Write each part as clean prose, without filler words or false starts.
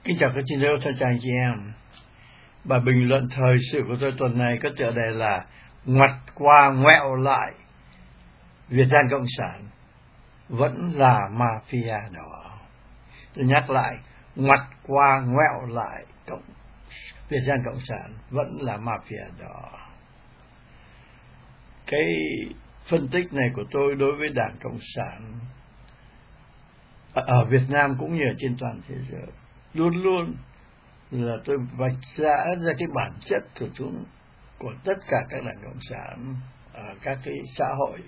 Kính chào các chiến hữu thân chào anh chị em. Bài bình luận thời sự của tôi tuần này có tựa đề là ngoặt qua ngoẹo lại, Việt Nam Cộng sản vẫn là mafia đỏ. Tôi nhắc lại, ngoặt qua ngoẹo lại, Việt Nam Cộng sản vẫn là mafia đỏ. Cái phân tích này của tôi đối với Đảng Cộng sản ở Việt Nam cũng như ở trên toàn thế giới luôn luôn là tôi vạch ra cái bản chất của tất cả các đảng cộng sản ở các cái xã hội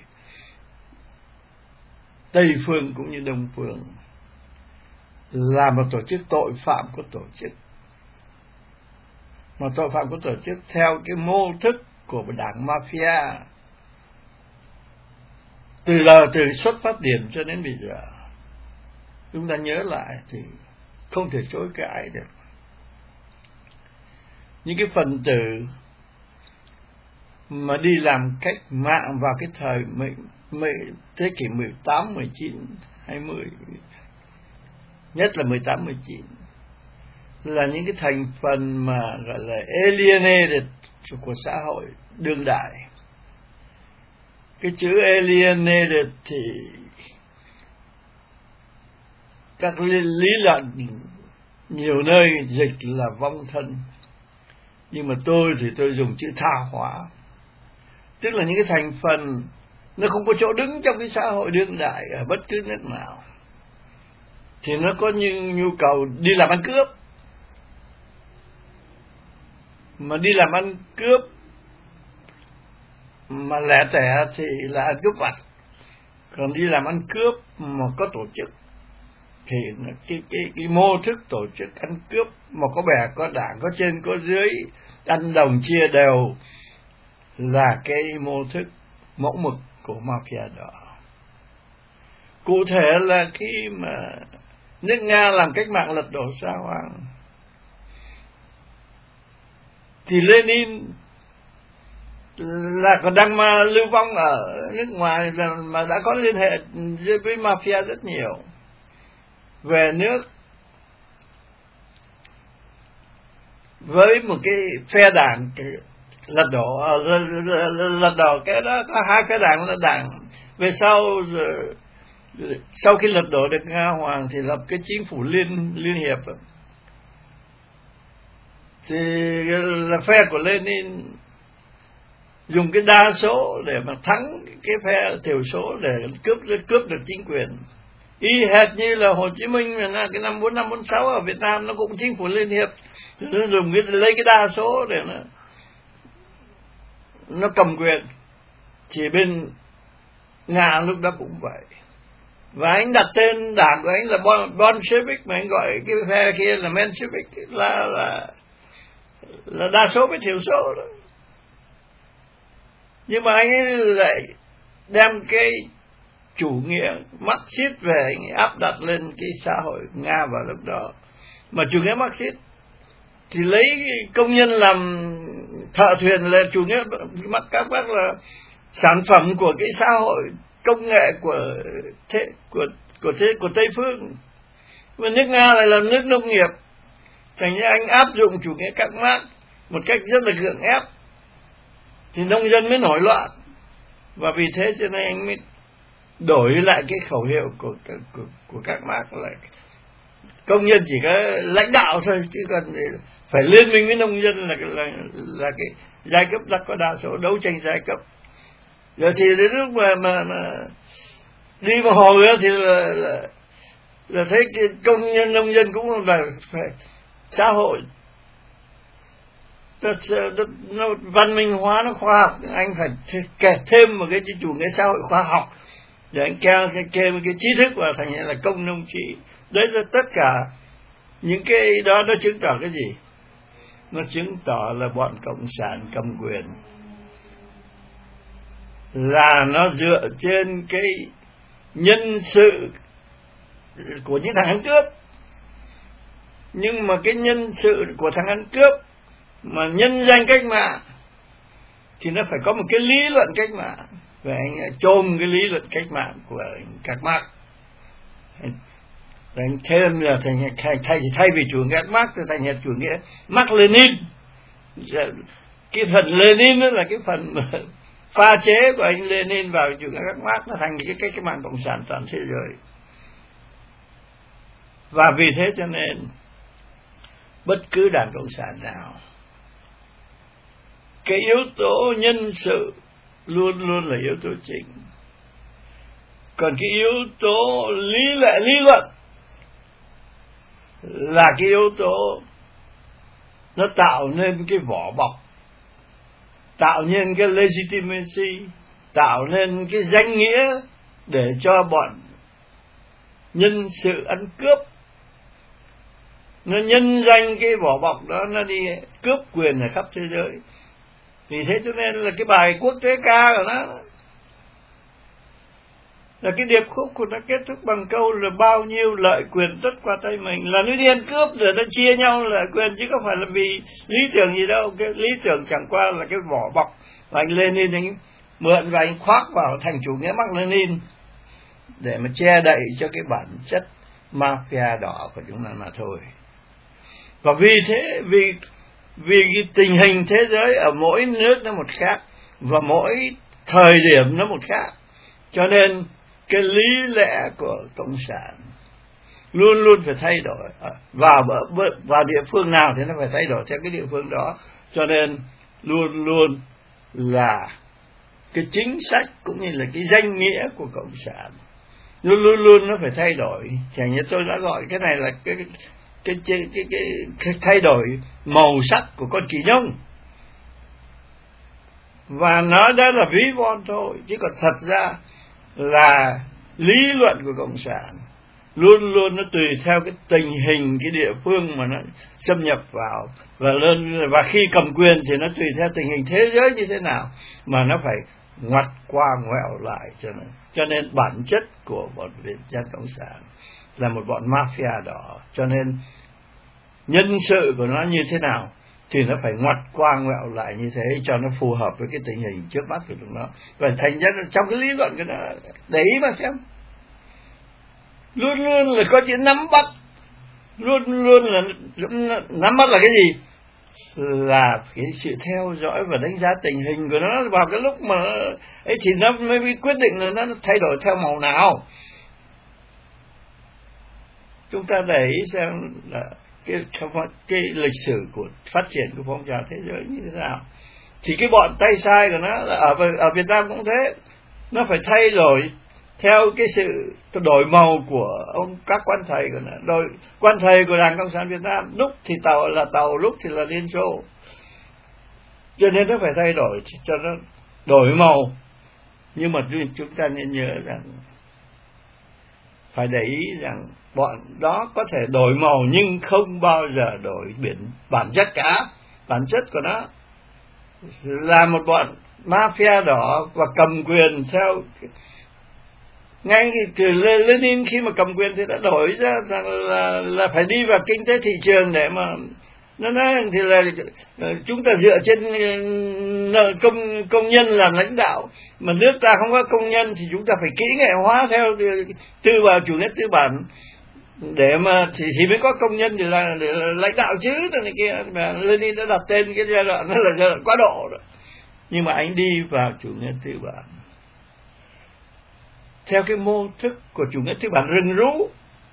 Tây phương cũng như Đông phương là một tổ chức tội phạm của tổ chức, một tội phạm của tổ chức theo cái mô thức của một đảng mafia từ xuất phát điểm cho đến bây giờ. Chúng ta nhớ lại thì không thể chối cãi được. Những cái phần tử mà đi làm cách mạng vào cái thời thế kỷ 18, 19, 20, nhất là 18, 19 là những cái thành phần mà gọi là alienated của xã hội đương đại. Cái chữ alienated thì các lý luận nhiều nơi dịch là vong thân, nhưng mà tôi dùng chữ tha hóa, tức là những cái thành phần nó không có chỗ đứng trong cái xã hội đương đại ở bất cứ nước nào, thì nó có nhu cầu đi làm ăn cướp, mà đi làm ăn cướp mà lẻ tẻ thì là ăn cướp vặt, còn đi làm ăn cướp mà có tổ chức thì cái mô thức tổ chức ăn cướp mà có bè có đảng, có trên có dưới, ăn đồng chia đều là cái mô thức mẫu mực của mafia đỏ. Cụ thể là khi mà nước Nga làm cách mạng lật đổ Sa Hoàng thì Lenin là còn đang lưu vong ở nước ngoài mà đã có liên hệ với mafia rất nhiều. Về nước với một cái phe đảng lật đổ cái đó có hai phe đảng là đảng về sau khi lật đổ được Nga Hoàng thì lập cái chính phủ liên hiệp, thì là phe của Lenin dùng cái đa số để mà thắng cái phe thiểu số để cướp được chính quyền. Y hệt như là Hồ Chí Minh là cái năm 45, 46 ở Việt Nam nó cũng chính phủ liên hiệp, nó dùng lấy cái đa số để nó cầm quyền. Chỉ bên Nga lúc đó cũng vậy, và anh đặt tên đảng của anh là Bolshevik, mà anh gọi cái phe kia là Menshevik, là đa số với thiểu số đó. Nhưng mà anh ấy lại đem cái chủ nghĩa Marxist về anh áp đặt lên cái xã hội Nga vào lúc đó. Mà chủ nghĩa Marxist thì lấy công nhân làm thợ thuyền là chủ nghĩa các bác là sản phẩm của cái xã hội công nghệ của Tây phương. Mà nước Nga lại là nước nông nghiệp, thành ra anh áp dụng chủ nghĩa các Marx một cách rất là gượng ép, thì nông dân mới nổi loạn. Và vì thế cho nên anh mới đổi lại cái khẩu hiệu của các Marx là công nhân chỉ có lãnh đạo thôi, chứ còn phải liên minh với nông dân là cái giai cấp đã có đa số, đấu tranh giai cấp. Rồi thì đến lúc mà đi vào hồi đó thì là thấy cái công nhân nông dân cũng là phải xã hội nó văn minh hóa, nó khoa học. Anh phải kể thêm một cái chủ nghĩa xã hội khoa học để anh kèm cái trí thức vào, thành là công nông trí. Đấy là tất cả những cái đó nó chứng tỏ cái gì? Nó chứng tỏ là bọn cộng sản cầm quyền là nó dựa trên cái nhân sự của những thằng ăn cướp. Nhưng mà cái nhân sự của thằng ăn cướp mà nhân danh cách mạng thì nó phải có một cái lý luận cách mạng. Và anh chôm cái lý luận cách mạng của các Marx. thêm là thay vì chủ nghĩa Marx thì thành chủ nghĩa Marx Lenin. Cái phần Lenin đó là cái phần pha chế của anh Lenin vào chủ nghĩa Marx, nó thành cái cách mạng cộng sản toàn thế giới. Và vì thế cho nên bất cứ đảng cộng sản nào, cái yếu tố nhân sự luôn luôn là yếu tố chính, còn cái yếu tố lý luận là cái yếu tố nó tạo nên cái vỏ bọc, tạo nên cái legitimacy, tạo nên cái danh nghĩa để cho bọn nhân sự ăn cướp, nó nhân danh cái vỏ bọc đó, nó đi cướp quyền ở khắp thế giới. Vì thế cho nên là cái bài quốc tế ca của nó là cái điệp khúc của nó kết thúc bằng câu là bao nhiêu lợi quyền tất qua tay mình, là nó đi ăn cướp rồi nó chia nhau lợi quyền, chứ không phải là vì lý tưởng gì đâu. Cái lý tưởng chẳng qua là cái vỏ bọc và anh Lenin anh mượn và anh khoác vào thành chủ nghĩa Mác Lênin để mà che đậy cho cái bản chất mafia đỏ của chúng ta mà thôi. Và vì thế, vì cái tình hình thế giới ở mỗi nước nó một khác và mỗi thời điểm nó một khác, cho nên cái lý lẽ của cộng sản luôn luôn phải thay đổi, vào địa phương nào thì nó phải thay đổi theo cái địa phương đó. Cho nên luôn luôn là cái chính sách cũng như là cái danh nghĩa của cộng sản luôn luôn nó phải thay đổi. Chẳng như tôi đã gọi cái này là cái thay đổi màu sắc của con kỳ nhông, và nó đã là ví von thôi, chứ còn thật ra là lý luận của cộng sản luôn luôn nó tùy theo cái tình hình cái địa phương mà nó xâm nhập vào, và khi cầm quyền thì nó tùy theo tình hình thế giới như thế nào mà nó phải ngoặt qua ngoẹo lại. Cho nên bản chất của bọn Việt Dân Cộng sản là một bọn mafia đỏ, cho nên nhân sự của nó như thế nào thì nó phải ngoặt qua ngoẹo lại như thế cho nó phù hợp với cái tình hình trước mắt của chúng nó. Và thành ra trong cái lý luận của nó, để ý mà xem, luôn luôn là có chuyện nắm bắt, luôn luôn là nắm bắt là cái gì? Là cái sự theo dõi và đánh giá tình hình của nó vào cái lúc mà ấy thì nó mới quyết định là nó thay đổi theo màu nào. Chúng ta để ý xem là cái lịch sử của phát triển của phong trào thế giới như thế nào, thì cái bọn tay sai của nó ở Việt Nam cũng thế, nó phải thay đổi theo cái sự đổi màu của các quan thầy của nó. Quan thầy của Đảng Cộng sản Việt Nam lúc thì tàu lúc thì là Liên Xô, cho nên nó phải thay đổi cho nó đổi màu. Nhưng mà chúng ta nên nhớ rằng, phải để ý rằng bọn đó có thể đổi màu nhưng không bao giờ đổi bản chất cả. Bản chất của nó là một bọn mafia đỏ và cầm quyền theo ngay từ Lenin khi mà cầm quyền thì đã đổi ra rằng là phải đi vào kinh tế thị trường để mà nó nói thì là chúng ta dựa trên công nhân làm lãnh đạo, mà nước ta không có công nhân thì chúng ta phải kỹ nghệ hóa theo chủ nghĩa tư bản để mà thì mới có công nhân để lãnh đạo chứ. Này kia mà Lenin đã đặt tên cái giai đoạn đó là giai đoạn quá độ rồi. Nhưng mà anh đi vào chủ nghĩa tư bản theo cái mô thức của chủ nghĩa tư bản rừng rú,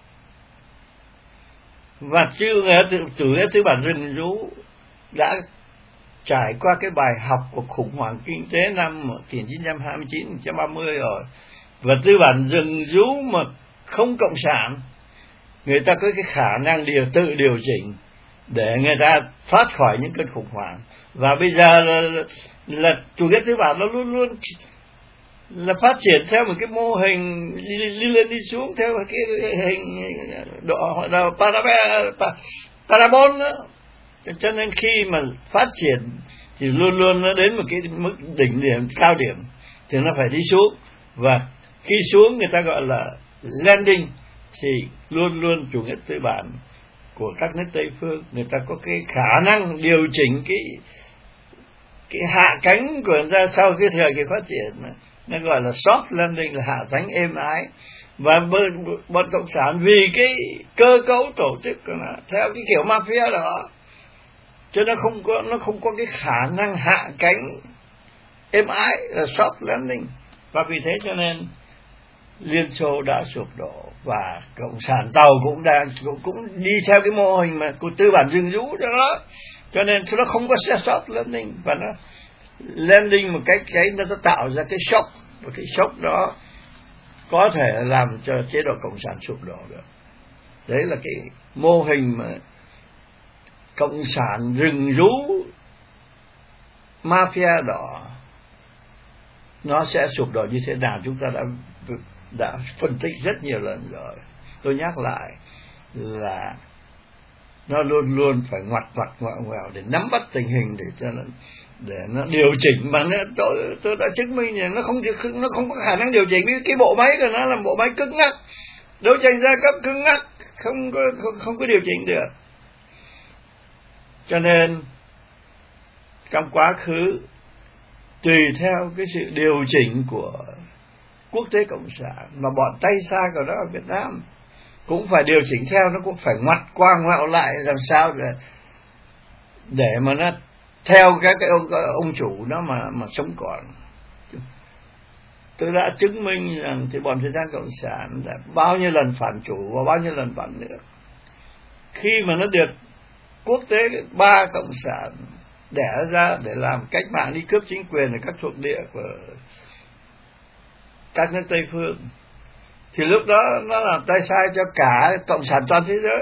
và chủ nghĩa tư bản rừng rú đã trải qua cái bài học của khủng hoảng kinh tế năm 1929-1930 rồi. Và tư bản rừng rú mà không cộng sản, người ta có cái khả năng tự điều chỉnh để người ta thoát khỏi những cơn khủng hoảng. Và bây giờ là chủ nghĩa tư bản nó luôn luôn là phát triển theo một cái mô hình đi lên đi xuống theo cái hình độ parabol đó. Cho nên khi mà phát triển thì luôn luôn nó đến một cái mức đỉnh điểm, cao điểm thì nó phải đi xuống, và khi xuống người ta gọi là landing, thì luôn luôn chủ nghĩa tư bản của các nước Tây phương người ta có cái khả năng điều chỉnh cái hạ cánh của người ta sau cái thời kỳ phát triển. Nó gọi là soft landing, là hạ cánh êm ái, Và bọn cộng sản vì cái cơ cấu tổ chức của nó theo cái kiểu mafia đó, cho nó không có cái khả năng hạ cánh êm ái, là soft landing. Và vì thế cho nên Liên Xô đã sụp đổ, và cộng sản Tàu cũng đi theo cái mô hình mà của tư bản rừng rú đó, cho nên nó không có soft landing, và nó landing một cách nó tạo ra cái shock, và cái shock đó có thể làm cho chế độ cộng sản sụp đổ được. Đấy là cái mô hình mà cộng sản rừng rú mafia đỏ nó sẽ sụp đổ như thế nào, chúng ta đã phân tích rất nhiều lần rồi. Tôi nhắc lại là nó luôn luôn phải ngoặt ngoẹo ngoẹo để nắm bắt tình hình, để nó điều chỉnh. Mà tôi đã chứng minh là nó không có khả năng điều chỉnh. Cái bộ máy của nó là bộ máy cứng ngắc, đấu tranh giai cấp cứng ngắc, không có điều chỉnh được. Cho nên trong quá khứ, tùy theo cái sự điều chỉnh của quốc tế cộng sản, mà bọn tay sai của nó ở Việt Nam cũng phải điều chỉnh theo, nó cũng phải ngoặt qua ngoẹo lại làm sao để mà nó theo các cái ông chủ đó mà sống còn. Tôi đã chứng minh rằng thì bọn Việt Nam cộng sản đã bao nhiêu lần phản chủ và bao nhiêu lần phản nước. Khi mà nó được quốc tế ba cộng sản đẻ ra để làm cách mạng đi cướp chính quyền ở các thuộc địa của các nước Tây phương, thì lúc đó nó làm tay sai cho cả cộng sản toàn thế giới,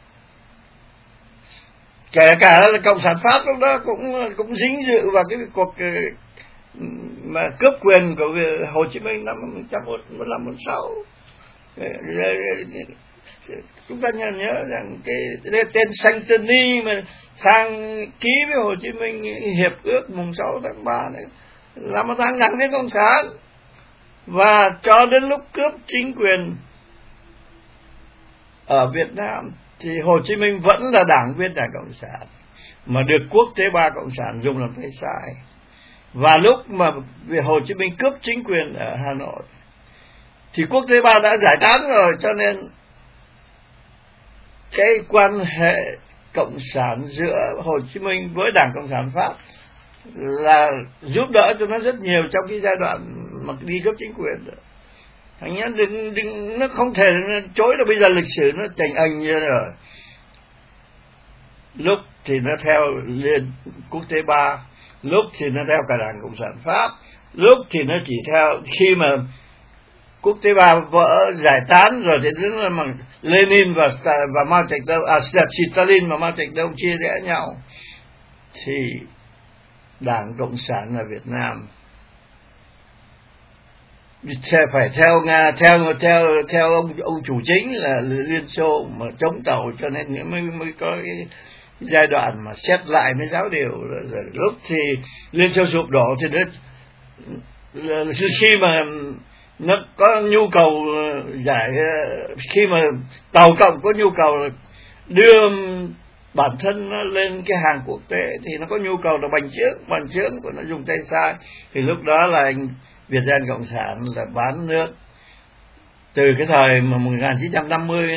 kể cả là cộng sản Pháp lúc đó cũng dính dự vào cái cuộc mà cướp quyền của Hồ Chí Minh năm 1945-1946. Chúng ta nhớ rằng cái tên Santini mà sang ký với Hồ Chí Minh hiệp ước mùng 6 tháng 3 này là một thằng đảng viên cộng sản, và cho đến lúc cướp chính quyền ở Việt Nam thì Hồ Chí Minh vẫn là đảng viên Đảng Cộng sản, mà được quốc tế ba cộng sản dùng làm tay sai. Và lúc mà Hồ Chí Minh cướp chính quyền ở Hà Nội thì quốc tế ba đã giải tán rồi, cho nên cái quan hệ cộng sản giữa Hồ Chí Minh với Đảng Cộng sản Pháp là giúp đỡ cho nó rất nhiều trong cái giai đoạn mà đi cướp chính quyền. Thành ra nó không thể chối được. Bây giờ lịch sử nó chành ành như rồi. Lúc thì nó theo Liên quốc tế ba, lúc thì nó theo cả Đảng Cộng sản Pháp, lúc thì nó chỉ theo khi mà quốc tế ba vỡ giải tán rồi thì đứng là mà Lenin và Mao Trạch-đông, Stalin và Mao Trạch-đông chia rẽ nhau, thì Đảng Cộng sản ở Việt Nam phải theo Nga, theo ông chủ chính là Liên Xô mà chống Tàu, cho nên mới có cái giai đoạn mà xét lại mới giáo điều. Rồi lúc thì Liên Xô sụp đổ thì khi mà nó có nhu cầu khi mà Tàu Cộng có nhu cầu đưa bản thân nó lên cái hàng quốc tế thì nó có nhu cầu là bành trướng của nó dùng tay sai, thì lúc đó là Việt Dân Cộng sản là bán nước từ cái thời mà 1950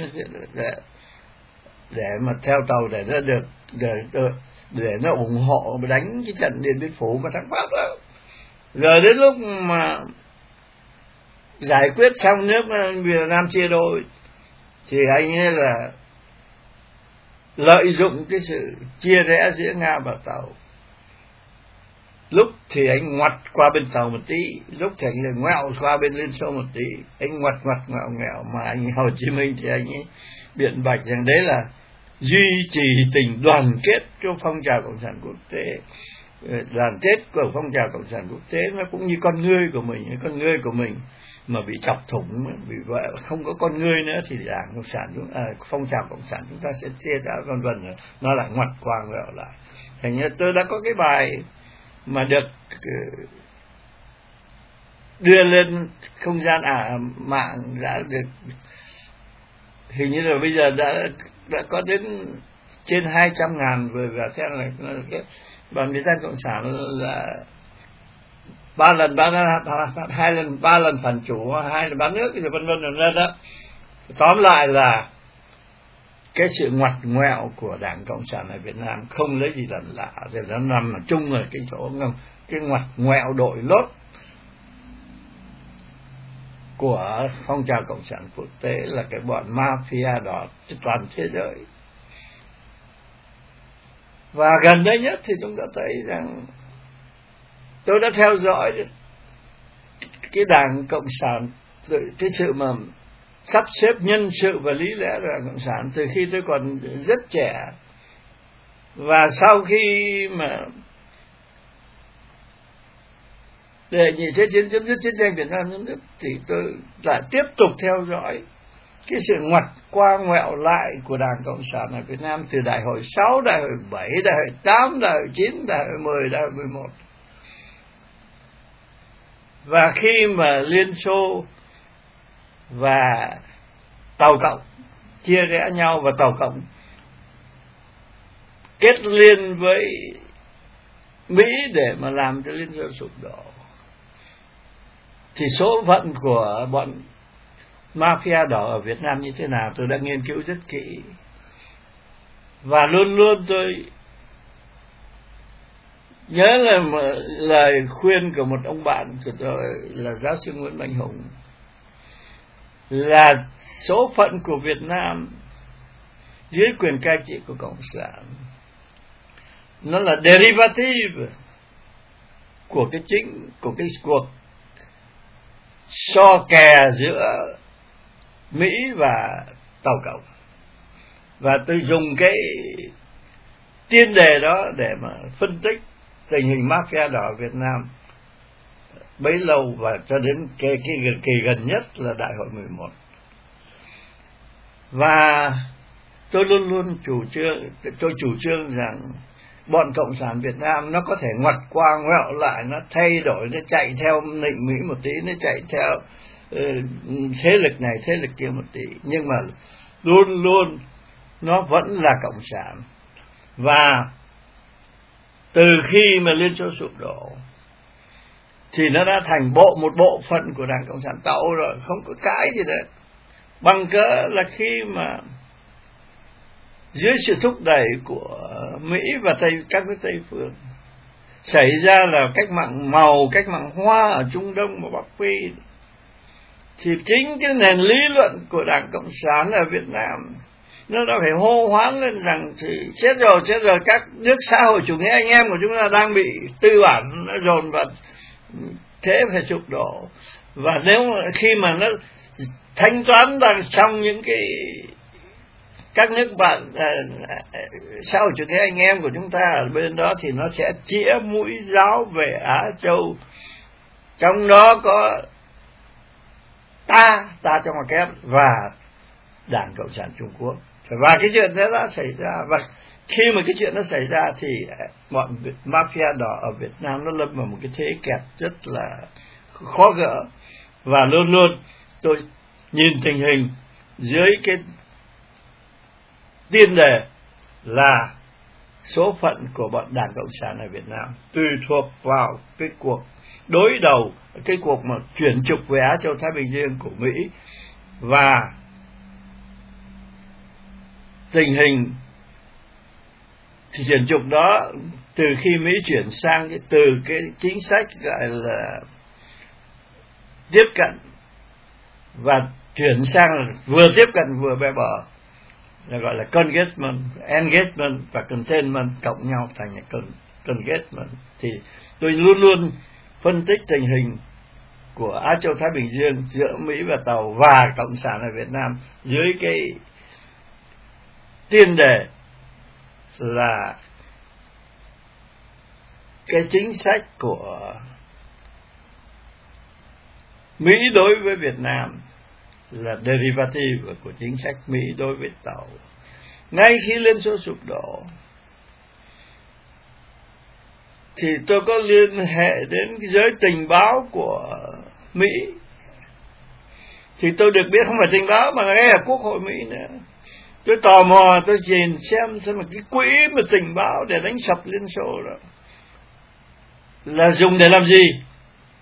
để mà theo Tàu để nó được để nó ủng hộ đánh cái trận Điện Biên Phủ và thắng Pháp đó. Rồi đến lúc mà giải quyết xong nước Việt Nam chia đôi thì anh ấy là lợi dụng cái sự chia rẽ giữa Nga và Tàu. Lúc thì anh ngoặt qua bên Tàu một tí, lúc thì anh là ngoẹo qua bên Liên Xô một tí, anh ngoặt ngoẹo, mà anh Hồ Chí Minh thì anh ấy biện bạch rằng đấy là duy trì tình đoàn kết trong phong trào cộng sản quốc tế. Đoàn kết của phong trào cộng sản quốc tế nó cũng như con ngươi của mình mà bị chọc thủng, vì vậy không có con ngươi nữa thì Đảng Cộng sản phong trào cộng sản chúng ta sẽ chia ra vân vân, nó lại ngoặt qua ngoẹo lại. Thành ra tôi đã có cái bài mà được đưa lên không gian mạng, đã được hình như là bây giờ đã có đến trên 200.000 vừa và theo là đoàn Việt Nam Cộng sản là 2 lần 3 lần phản chủ, 2 lần bán nước, rồi vân vân đó. Tóm lại là cái sự ngoặt ngoẹo của Đảng Cộng sản ở Việt Nam không lấy gì làm lạ, thì nó nằm ở chung ở cái chỗ cái ngoặt ngoẹo đội lốt của phong trào cộng sản quốc tế, là cái bọn mafia đó toàn thế giới. Và gần đây nhất thì chúng ta thấy rằng tôi đã theo dõi cái Đảng Cộng sản, cái sự mà sắp xếp nhân sự và lý lẽ của Đảng Cộng sản từ khi tôi còn rất trẻ. Và sau khi mà đề nghị thế chiến chấm dứt, chiến tranh Việt Nam chấm dứt, thì tôi lại tiếp tục theo dõi cái sự ngoặt qua ngoẹo lại của Đảng Cộng sản ở Việt Nam từ đại hội 6, đại hội 7, đại hội 8, đại hội 9, đại hội 10, đại hội 11. Và khi mà Liên Xô và Tàu Cộng chia rẽ nhau và Tàu Cộng kết liên với Mỹ để mà làm cho Liên Xô sụp đổ, thì số phận của bọn mafia đỏ ở Việt Nam như thế nào tôi đã nghiên cứu rất kỹ. Và luôn luôn tôi nhớ là lời khuyên của một ông bạn của tôi là giáo sư Nguyễn Mạnh Hùng, là số phận của Việt Nam dưới quyền cai trị của Cộng sản nó là derivative của cái cuộc so kè giữa Mỹ và Tàu Cộng. Và tôi dùng cái tiên đề đó để mà phân tích tình hình mafia đỏ Việt Nam bấy lâu và cho đến cái kỳ gần nhất là đại hội 11. Và tôi luôn luôn chủ trương rằng bọn Cộng sản Việt Nam nó có thể ngoặt qua ngoẹo lại, nó thay đổi, nó chạy theo định Mỹ một tí, nó chạy theo thế lực này thế lực kia một tí, nhưng mà luôn luôn nó vẫn là Cộng sản. Và từ khi mà Liên Xô sụp đổ thì nó đã thành một bộ phận của Đảng Cộng sản Tàu rồi, không có cãi gì đấy. Bằng cỡ là khi mà dưới sự thúc đẩy của Mỹ và các nước Tây phương xảy ra là cách mạng màu, cách mạng Hoa ở Trung Đông và Bắc Phi, thì chính cái nền lý luận của Đảng Cộng sản ở Việt Nam nó đã phải hô hoán lên rằng thì chết rồi, các nước xã hội chủ nghĩa anh em của chúng ta đang bị tư bản nó dồn vào thế phải sụp đổ. Và nếu khi mà nó thanh toán đang trong những cái các nước bạn xã hội chủ nghĩa anh em của chúng ta ở bên đó, thì nó sẽ chĩa mũi giáo về Á Châu, trong đó có ta trong ngoặc kép và Đảng Cộng sản Trung Quốc. Và cái chuyện đó đã xảy ra, và khi mà cái chuyện đó xảy ra thì bọn mafia đỏ ở Việt Nam nó lâm vào một cái thế kẹt rất là khó gỡ. Và luôn luôn tôi nhìn tình hình dưới cái tiên đề là số phận của bọn Đảng Cộng sản ở Việt Nam tùy thuộc vào cái cuộc đối đầu, cái cuộc mà chuyển trục về Á Châu Thái Bình Dương của Mỹ. Và tình hình thì chuyển trục đó từ khi Mỹ chuyển sang từ cái chính sách gọi là tiếp cận và chuyển sang là vừa tiếp cận vừa bè bờ, là gọi là engagement và containment cộng nhau thành engagement. Thì tôi luôn luôn phân tích tình hình của Á Châu Thái Bình Dương giữa Mỹ và Tàu và Cộng sản ở Việt Nam dưới cái tiên đề là cái chính sách của Mỹ đối với Việt Nam là derivative của chính sách Mỹ đối với Tàu. Ngay khi Liên Xô sụp đổ thì tôi có liên hệ đến cái giới tình báo của Mỹ, thì tôi được biết không phải tình báo mà ngay ở Quốc hội Mỹ nữa. Tôi tò mò, tôi nhìn xem một cái quỹ mà tình báo để đánh sập Liên Xô đó là dùng để làm gì.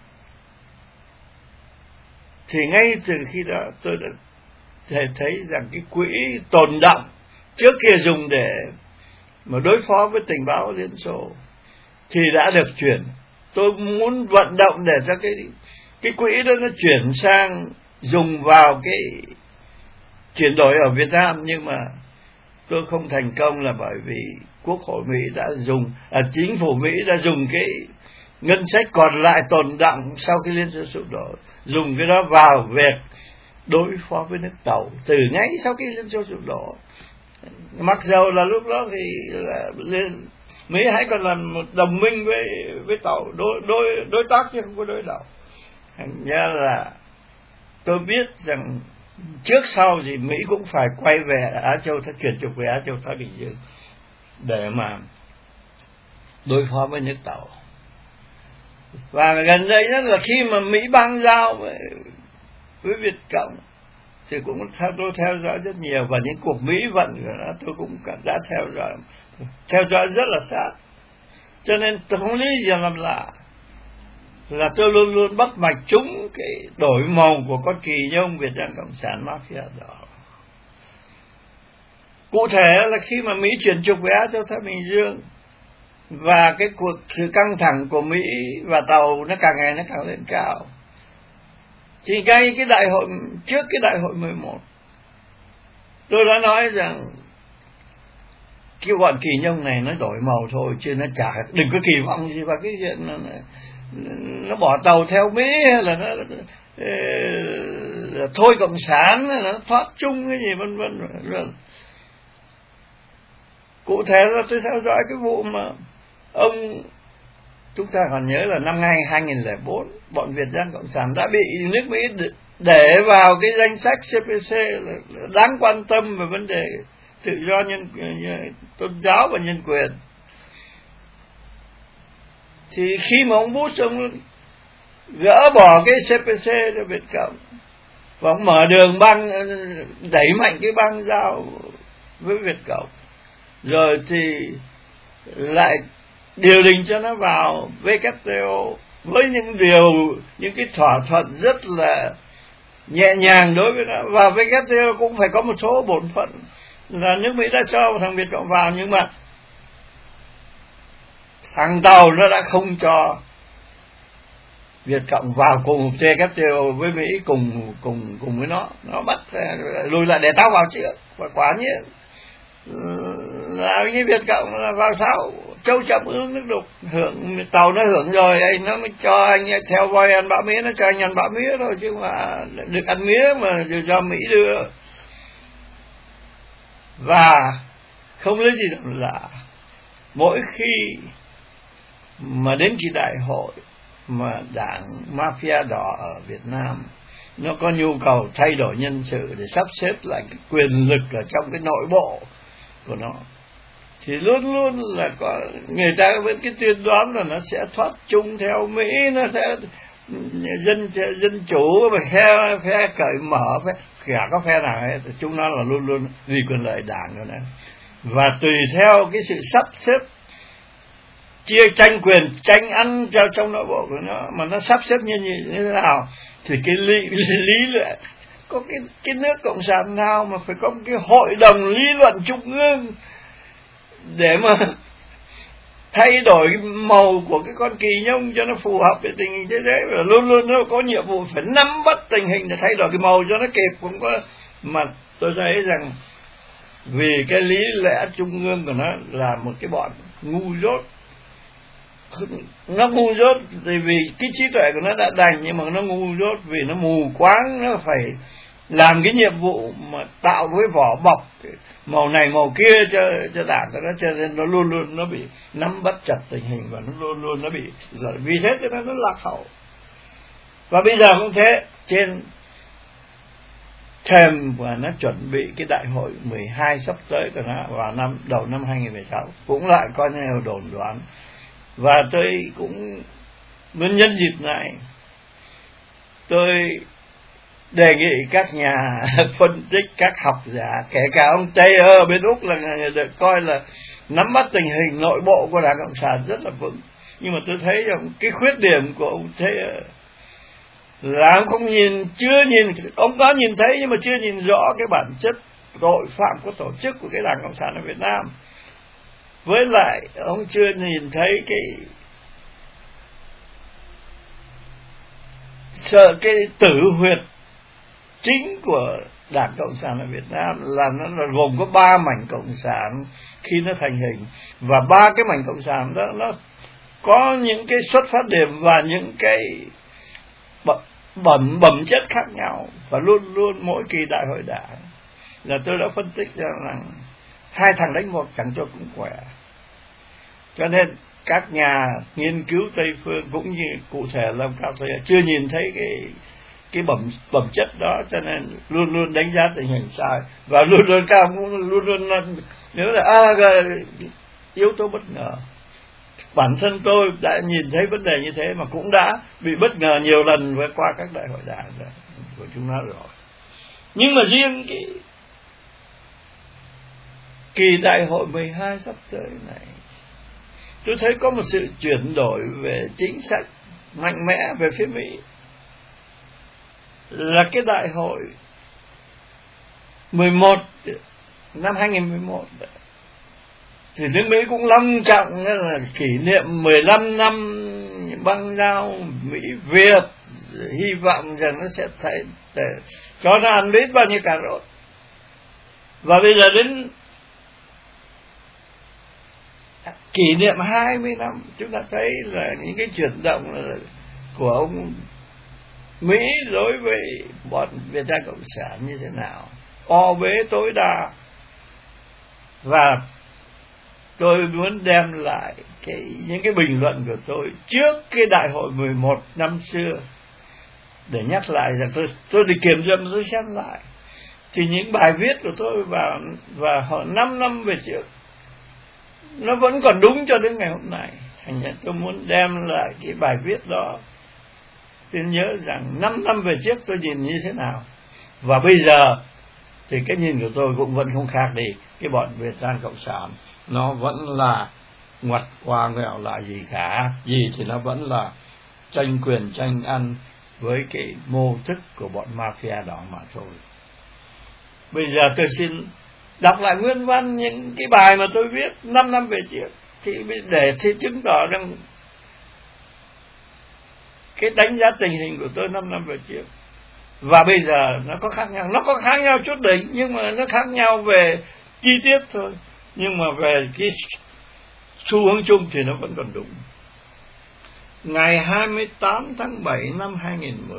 thì ngay từ khi đó tôi đã thấy rằng cái quỹ tồn đọng trước kia dùng để mà đối phó với tình báo Liên Xô thì đã được chuyển. Tôi muốn vận động để cho cái quỹ đó nó chuyển sang dùng vào cái chuyển đổi ở Việt Nam, nhưng mà tôi không thành công là bởi vì Quốc hội Mỹ đã dùng, chính phủ Mỹ đã dùng cái ngân sách còn lại tồn đọng sau khi Liên Xô sụp đổ, dùng cái đó vào việc đối phó với nước Tàu từ ngay sau khi Liên Xô sụp đổ. Mặc dầu là lúc đó thì Mỹ hãy còn làm một đồng minh với Tàu, đối tác chứ không có đối đầu. Thành ra là tôi biết rằng trước sau thì Mỹ cũng phải quay về Á Châu, chuyển trục về Á Châu Thái Bình Dương để mà đối phó với nước Tàu. Và gần đây nhất là khi mà Mỹ băng giao với Việt Cộng thì cũng tôi theo dõi rất nhiều, và những cuộc Mỹ vận của nó tôi cũng đã theo dõi rất là sát. Cho nên tôi không lý gì làm lạ là tôi luôn luôn bắt mạch trúng cái đổi màu của con kỳ nhông Việt Nam Cộng sản Mafia Đỏ. Cụ thể là khi mà Mỹ chuyển trục về Á Châu Thái Bình Dương và cái cuộc sự căng thẳng của Mỹ và Tàu nó càng ngày nó càng lên cao, thì ngay cái đại hội, trước cái đại hội 11 tôi đã nói rằng cái bọn kỳ nhông này nó đổi màu thôi, chứ nó chả, đừng có kỳ vọng gì vào cái chuyện nó bỏ Tàu theo Mỹ, hay là nó thôi cộng sản, hay là nó thoát chung cái gì vân vân. Cụ thể là tôi theo dõi cái vụ mà chúng ta còn nhớ là năm 2004 bọn Việt Nam Cộng sản đã bị nước Mỹ để vào cái danh sách CPC là đáng quan tâm về vấn đề tự do tôn giáo và nhân quyền. Thì khi mà ông Bush ông gỡ bỏ cái CPC cho Việt Cộng và ông mở đường đẩy mạnh cái băng giao với Việt Cộng, rồi thì lại điều đình cho nó vào WTO với những cái thỏa thuận rất là nhẹ nhàng đối với nó. Và WTO cũng phải có một số bổn phận là nước Mỹ đã cho thằng Việt Cộng vào, nhưng mà thằng Tàu nó đã không cho Việt Cộng vào cùng WTO với Mỹ cùng với nó bắt lùi lại để tao vào trước. Và quả nhiên là như Việt Cộng là vào sau châu chậm nước đục, hưởng Tàu nó hưởng rồi, anh nó mới cho anh theo voi ăn bã mía, nó cho anh ăn bã mía thôi, chứ mà được ăn mía mà do Mỹ đưa. Và không lấy gì làm lạ, mỗi khi mà đến kỳ đại hội mà đảng Mafia Đỏ ở Việt Nam nó có nhu cầu thay đổi nhân sự để sắp xếp lại cái quyền lực ở trong cái nội bộ của nó, thì luôn luôn là có người ta với cái tuyên đoán là nó sẽ thoát chung theo Mỹ, nó sẽ dân chủ và phe cởi mở, cả có phe nào hết, chúng nó là luôn luôn vì quyền lợi đảng rồi đó. Và tùy theo cái sự sắp xếp chia tranh quyền tranh ăn trong nội bộ của nó mà nó sắp xếp như thế nào, thì cái lý luận có cái nước cộng sản nào mà phải có một cái hội đồng lý luận trung ương để mà thay đổi màu của cái con kỳ nhông cho nó phù hợp với tình hình thế giới, và luôn luôn nó có nhiệm vụ phải nắm bắt tình hình để thay đổi cái màu cho nó kịp. Cũng có, mà tôi thấy rằng vì cái lý lẽ trung ương của nó là một cái bọn ngu dốt. Nó ngu dốt vì cái trí tuệ của nó đã đành, nhưng mà nó ngu dốt vì nó mù quáng, nó phải làm cái nhiệm vụ mà tạo cái vỏ bọc màu này màu kia cho đảng của nó, cho nên nó luôn luôn nó bị nắm bắt chặt tình hình, và nó luôn luôn nó bị rồi, vì thế cho nên nó lạc hậu. Và bây giờ cũng thế, trên thềm và nó chuẩn bị cái đại hội 12 sắp tới của nó vào đầu năm 2016 cũng lại có nhiều đồn đoán. Và tôi cũng muốn nhân dịp này tôi đề nghị các nhà phân tích, các học giả, kể cả ông Taylor bên Úc là được coi là nắm bắt tình hình nội bộ của Đảng Cộng sản rất là vững, nhưng mà tôi thấy rằng cái khuyết điểm của ông Taylor là ông không nhìn, chưa nhìn, ông có nhìn thấy nhưng mà chưa nhìn rõ cái bản chất tội phạm của tổ chức của cái Đảng Cộng sản ở Việt Nam. Với lại ông chưa nhìn thấy cái tử huyệt chính của Đảng Cộng sản ở Việt Nam là nó gồm có 3 mảnh cộng sản khi nó thành hình, và 3 cái mảnh cộng sản đó nó có những cái xuất phát điểm và những cái bẩm chất khác nhau, và luôn luôn mỗi kỳ đại hội đảng là tôi đã phân tích ra rằng 2 thằng đánh một chẳng cho cũng khỏe. Cho nên các nhà nghiên cứu Tây phương cũng như cụ thể là Cao Thầy chưa nhìn thấy cái bẩm chất đó, cho nên luôn luôn đánh giá tình hình sai, và luôn luôn Cao cũng luôn luôn nếu là yếu tố bất ngờ. Bản thân tôi đã nhìn thấy vấn đề như thế mà cũng đã bị bất ngờ nhiều lần với qua các đại hội đảng của chúng ta rồi. Nhưng mà riêng cái kỳ đại hội 12 sắp tới này, tôi thấy có một sự chuyển đổi về chính sách mạnh mẽ về phía Mỹ. Là cái đại hội 11 năm 2011 thì nước Mỹ cũng long trọng là kỷ niệm 15 năm băng giao Mỹ Việt, hy vọng rằng nó sẽ thấy để cho nó ăn biết bao nhiêu cà rốt. Và bây giờ đến kỷ niệm 20 năm, chúng ta thấy là những cái chuyển động của ông Mỹ đối với bọn Việt Nam Cộng sản như thế nào, o bế tối đa. Và tôi muốn đem lại những cái bình luận của tôi trước cái đại hội 11 năm xưa, để nhắc lại rằng tôi đi kiểm dâm, tôi xem lại thì những bài viết của tôi và họ 5 năm về trước nó vẫn còn đúng cho đến ngày hôm nay. Thành ra tôi muốn đem lại cái bài viết đó, tôi nhớ rằng 5 năm về trước tôi nhìn như thế nào, và bây giờ thì cái nhìn của tôi cũng vẫn không khác đi. Cái bọn Việt Nam Cộng sản nó vẫn là ngoặt qua nghèo lại gì cả, gì thì nó vẫn là tranh quyền tranh ăn với cái mô thức của bọn mafia đó mà thôi. Bây giờ tôi xin đọc lại nguyên văn những cái bài mà tôi viết 5 năm về trước, thì để chứng tỏ rằng cái đánh giá tình hình của tôi 5 năm về trước và bây giờ nó có khác nhau. Nó có khác nhau chút đỉnh, nhưng mà nó khác nhau về chi tiết thôi, nhưng mà về cái xu hướng chung thì nó vẫn còn đúng. Ngày 28 tháng 7 năm 2010,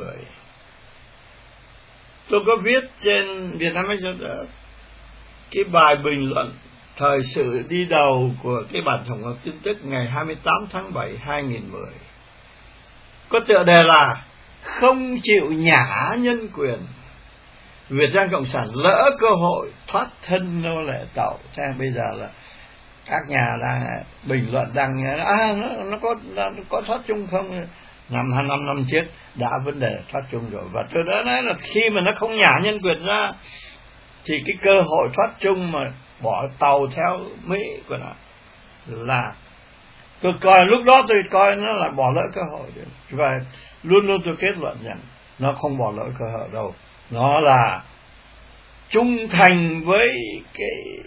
tôi có viết trên Vietnam Express cái bài bình luận thời sự đi đầu của cái bản tổng hợp tin tức ngày 28 tháng 7 2010. Có tựa đề là không chịu nhả nhân quyền, Việt Nam Cộng sản lỡ cơ hội thoát thân nô lệ tàu. Thế bây giờ là các nhà đang bình luận rằng nó có thoát chung không? 5 năm trước đã vấn đề thoát chung rồi, và tôi đã nói là khi mà nó không nhả nhân quyền ra thì cái cơ hội thoát chung mà bỏ tàu theo Mỹ của nó là tôi coi, lúc đó tôi coi nó là bỏ lỡ cơ hội. Và luôn luôn tôi kết luận rằng nó không bỏ lỡ cơ hội đâu, nó là trung thành với cái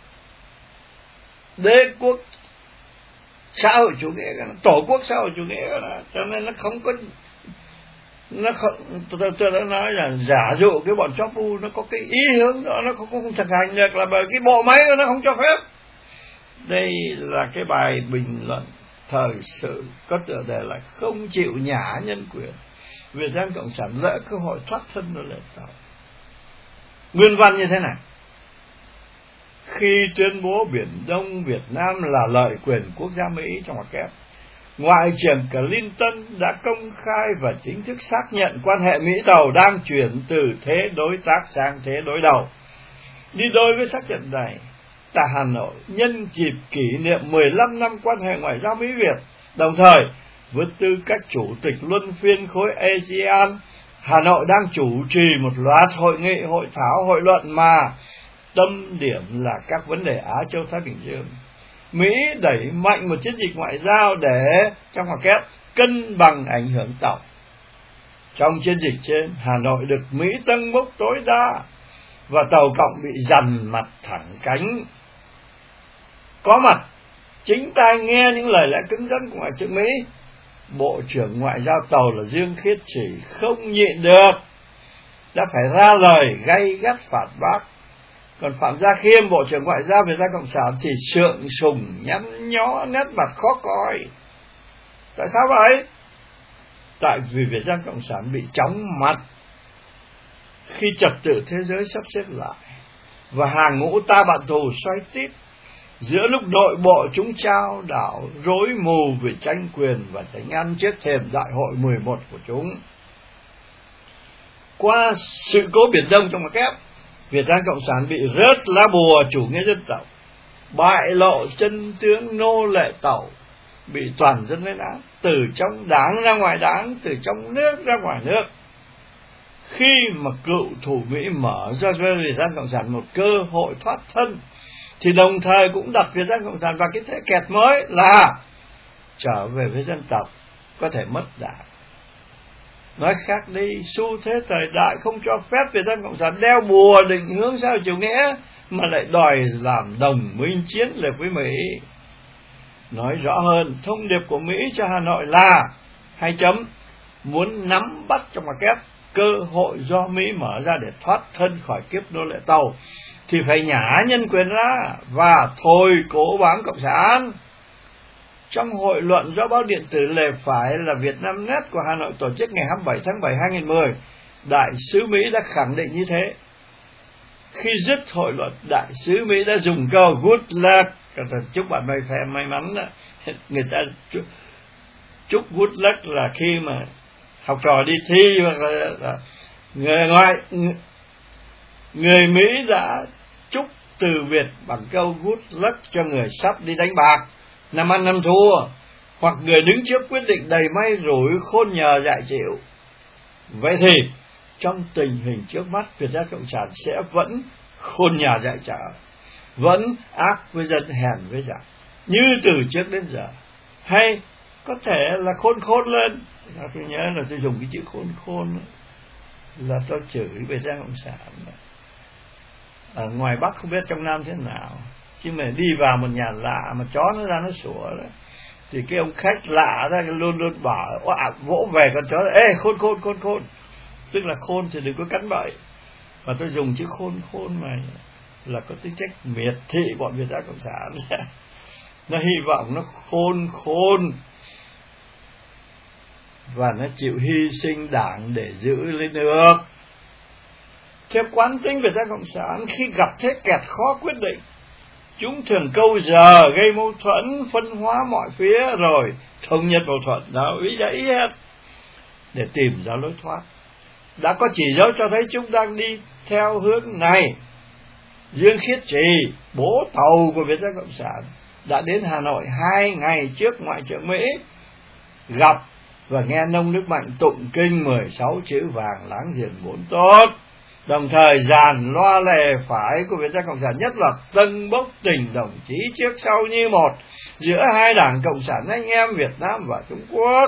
đế quốc xã hội chủ nghĩa, tổ quốc xã hội chủ nghĩa đó. Cho nên nó không có, tôi đã nói là giả dụ cái bọn chó phu nó có cái ý hướng đó, nó không thực hành được là bởi cái bộ máy nó không cho phép. Đây là cái bài bình luận thời sự có tựa đề là không chịu nhả nhân quyền, Việt Nam Cộng sản lỡ cơ hội thoát thân nô lệ tàu. Nguyên văn như thế này: khi tuyên bố Biển Đông Việt Nam là lợi quyền quốc gia Mỹ trong ngoặc kép, Ngoại trưởng Clinton đã công khai và chính thức xác nhận quan hệ Mỹ-Tàu đang chuyển từ thế đối tác sang thế đối đầu. Đi đôi với xác nhận này, tại Hà Nội nhân dịp kỷ niệm 15 năm quan hệ ngoại giao Mỹ-Việt, đồng thời với tư cách chủ tịch luân phiên khối ASEAN, Hà Nội đang chủ trì một loạt hội nghị, hội thảo, hội luận mà tâm điểm là các vấn đề Á Châu Thái Bình Dương. Mỹ đẩy mạnh một chiến dịch ngoại giao để trong ngoặc kép cân bằng ảnh hưởng tổng. Trong chiến dịch trên, Hà Nội được Mỹ tâng bốc tối đa và tàu cộng bị dằn mặt thẳng cánh. Có mặt, chính tai nghe những lời lẽ cứng rắn của Ngoại trưởng Mỹ, Bộ trưởng Ngoại giao Tàu là Dương Khiết Trì không nhịn được, đã phải ra lời gay gắt phản bác. Còn Phạm Gia Khiêm, Bộ trưởng Ngoại giao Việt Nam Cộng sản thì sượng sùng nhăn nhó, nét mặt khó coi. Tại sao vậy? Tại vì Việt Nam Cộng sản bị chóng mặt khi trật tự thế giới sắp xếp lại và hàng ngũ ta bạn thù xoay tít, giữa lúc nội bộ chúng trao đảo rối mù vì tranh quyền và tranh ăn trước thềm đại hội 11 của chúng. Qua sự cố Biển Đông trong ngoặc kép, Việt Nam Cộng sản bị rớt lá bùa chủ nghĩa dân tộc, bại lộ chân tướng nô lệ Tàu, bị toàn dân lên án, từ trong đảng ra ngoài đảng, từ trong nước ra ngoài nước. Khi mà cựu thù Mỹ mở ra cho Việt Nam Cộng sản một cơ hội thoát thân, thì đồng thời cũng đặt Việt Nam Cộng sản vào cái thế kẹt mới là trở về với dân tộc, có thể mất đảng. Nói khác đi, xu thế thời đại không cho phép Việt Nam Cộng sản đeo bùa định hướng xã hội chủ nghĩa, mà lại đòi làm đồng minh chiến lược với Mỹ. Nói rõ hơn, thông điệp của Mỹ cho Hà Nội là muốn nắm bắt trong ngoặc kép cơ hội do Mỹ mở ra để thoát thân khỏi kiếp nô lệ Tàu, thì phải nhả nhân quyền ra và thôi cố bám Cộng sản. Trong hội luận do báo điện tử Lề Phải là Việt Nam Net của Hà Nội tổ chức ngày 27 tháng 7 2010, Đại sứ Mỹ đã khẳng định như thế. Khi dứt hội luận, Đại sứ Mỹ đã dùng câu good luck, chúc bạn may mắn đó. Người ta chúc good luck là khi mà học trò đi thi, hoặc là người Mỹ đã chúc từ biệt bằng câu good luck cho người sắp đi đánh bạc, năm ăn năm thua, hoặc người đứng trước quyết định đầy may rủi khôn nhờ dại chịu. Vậy thì trong tình hình trước mắt, Việt Nam Cộng sản sẽ vẫn khôn nhờ dại trở, vẫn ác với dân, hèn với giặc như từ trước đến giờ, hay có thể là khôn lên. Tôi nhớ là tôi dùng cái chữ khôn là tôi chửi Việt Nam Cộng sản. Ở ngoài Bắc không biết trong Nam thế nào, chứ mà đi vào một nhà lạ mà chó nó ra nó sủa đó, thì cái ông khách lạ ra luôn bảo vỗ về con chó, ê khôn, tức là khôn thì đừng có cắn bậy. Và tôi dùng chữ khôn mà là có tính chất miệt thị bọn Việt Nam Cộng sản. Nó hy vọng nó khôn và nó chịu hy sinh đảng để giữ lên được. Theo quán tính Việt Nam Cộng sản, khi gặp thế kẹt khó quyết định, chúng thường câu giờ gây mâu thuẫn, phân hóa mọi phía rồi thống nhất mâu thuẫn đó, ý hết để tìm ra lối thoát. Đã có chỉ dấu cho thấy chúng đang đi theo hướng này. Dương Khiết Trì, bố Tàu của Việt Nam Cộng sản, đã đến Hà Nội 2 ngày trước Ngoại trưởng Mỹ, gặp và nghe Nông Đức Mạnh tụng kinh 16 chữ vàng láng giềng 4 tốt, đồng thời dàn loa Lề Phải của Việt Nam Cộng sản nhất là tâng bốc tình đồng chí trước sau như một giữa hai đảng Cộng sản anh em Việt Nam và Trung Quốc.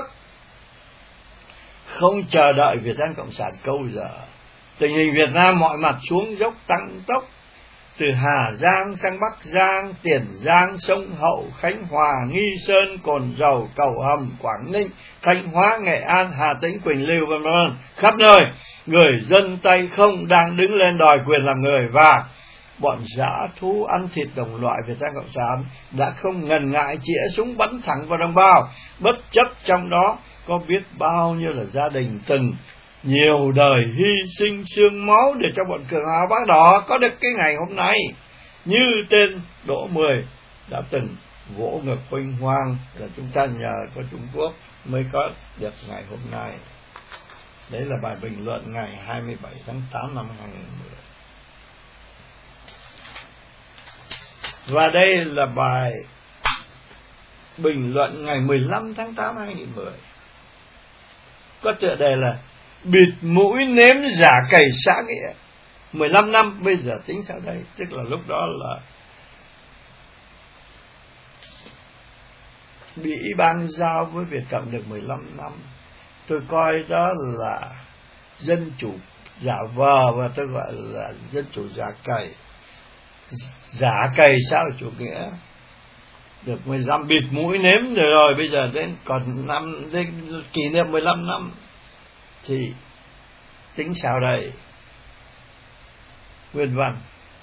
Không chờ đợi Việt Nam Cộng sản câu giờ, tình hình Việt Nam mọi mặt xuống dốc tăng tốc, từ Hà Giang sang Bắc Giang, Tiền Giang, sông Hậu, Khánh Hòa, Nghi Sơn, Cồn Dầu, Cầu Hầm, Quảng Ninh, Thanh Hóa, Nghệ An, Hà Tĩnh, Quỳnh Lưu, v.v. khắp nơi người dân tay không đang đứng lên đòi quyền làm người, và bọn dã thú ăn thịt đồng loại Việt Nam Cộng sản đã không ngần ngại chĩa súng bắn thẳng vào đồng bào, bất chấp trong đó có biết bao nhiêu là gia đình từng nhiều đời hy sinh xương máu để cho bọn cường hào Bác Đỏ có được cái ngày hôm nay, như tên Đỗ Mười đã từng vỗ ngực huynh hoang là chúng ta nhờ có Trung Quốc mới có được ngày hôm nay. Đấy là bài bình luận ngày 27 tháng 8 năm 2010. Và đây là bài bình luận ngày 15 tháng 8 2010. Có tựa đề là bịt mũi nếm giả cày xã nghĩa 15 năm bây giờ tính sao đây? Tức là lúc đó là bị ban giao với Việt Cộng được 15 năm, tôi coi đó là dân chủ giả vờ, và tôi gọi là dân chủ giả cày. Giả cày xã hội chủ nghĩa được 15 bịt mũi nếm rồi, bây giờ đến còn đến kỷ niệm 15 năm thì tính sao đây? Nguyên văn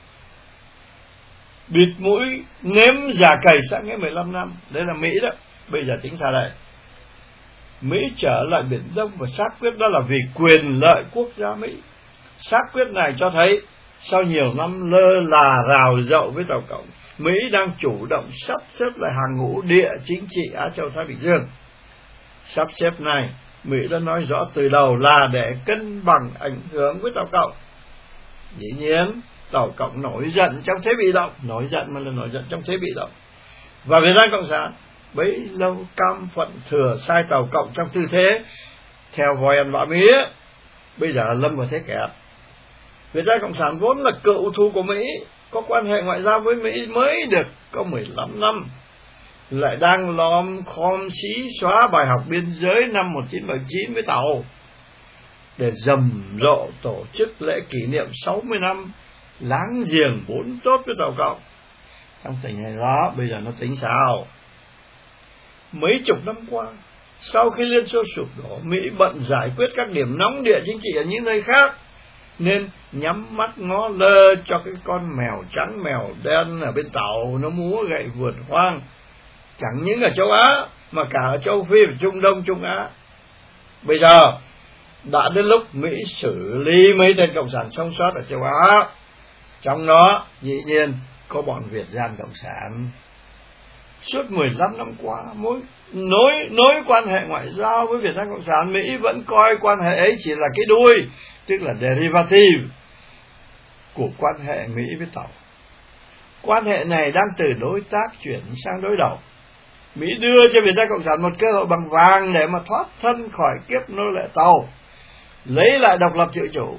bịt mũi nếm giả cày sang cái 15 năm, đấy là Mỹ đó. Bây giờ tính sao đây? Mỹ trở lại Biển Đông và xác quyết đó là vì quyền lợi quốc gia Mỹ. Xác quyết này cho thấy sau nhiều năm lơ là rào rậu với Tàu Cộng, Mỹ đang chủ động sắp xếp lại hàng ngũ địa chính trị Á Châu Thái Bình Dương. Sắp xếp này Mỹ đã nói rõ từ đầu là để cân bằng ảnh hưởng với Tàu Cộng. Dĩ nhiên Tàu Cộng nổi giận trong thế bị động, nổi giận mà là nổi giận trong thế bị động, và Việt Nam Cộng sản bấy lâu cam phận thừa sai Tàu Cộng trong tư thế theo voi ăn bã mía, bây giờ lâm vào thế kẹt. Việt Nam Cộng sản vốn là cựu thù của Mỹ, có quan hệ ngoại giao với Mỹ mới được có 15 năm, lại đang lom khom xí xóa bài học biên giới năm 1979 với Tàu, để rầm rộ tổ chức lễ kỷ niệm 60 năm láng giềng bốn tốt với Tàu Cộng. Trong tình hình đó, bây giờ nó tính sao? Mấy chục năm qua, sau khi Liên Xô sụp đổ, Mỹ bận giải quyết các điểm nóng địa chính trị ở những nơi khác, nên nhắm mắt ngó lơ cho cái con mèo trắng mèo đen ở bên Tàu nó múa gậy vượt hoang, chẳng những ở châu Á mà cả ở châu Phi và Trung Đông, Trung Á. Bây giờ đã đến lúc Mỹ xử lý mấy tên cộng sản sống sót ở châu Á, trong đó dĩ nhiên có bọn Việt Gian Cộng sản. Suốt 15 năm qua, nối quan hệ ngoại giao với Việt Nam Cộng sản, Mỹ vẫn coi quan hệ ấy chỉ là cái đuôi, tức là derivative của quan hệ Mỹ với Tàu. Quan hệ này đang từ đối tác chuyển sang đối đầu. Mỹ đưa cho Việt Nam Cộng sản một cơ hội bằng vàng để mà thoát thân khỏi kiếp nô lệ Tàu, lấy lại độc lập tự chủ.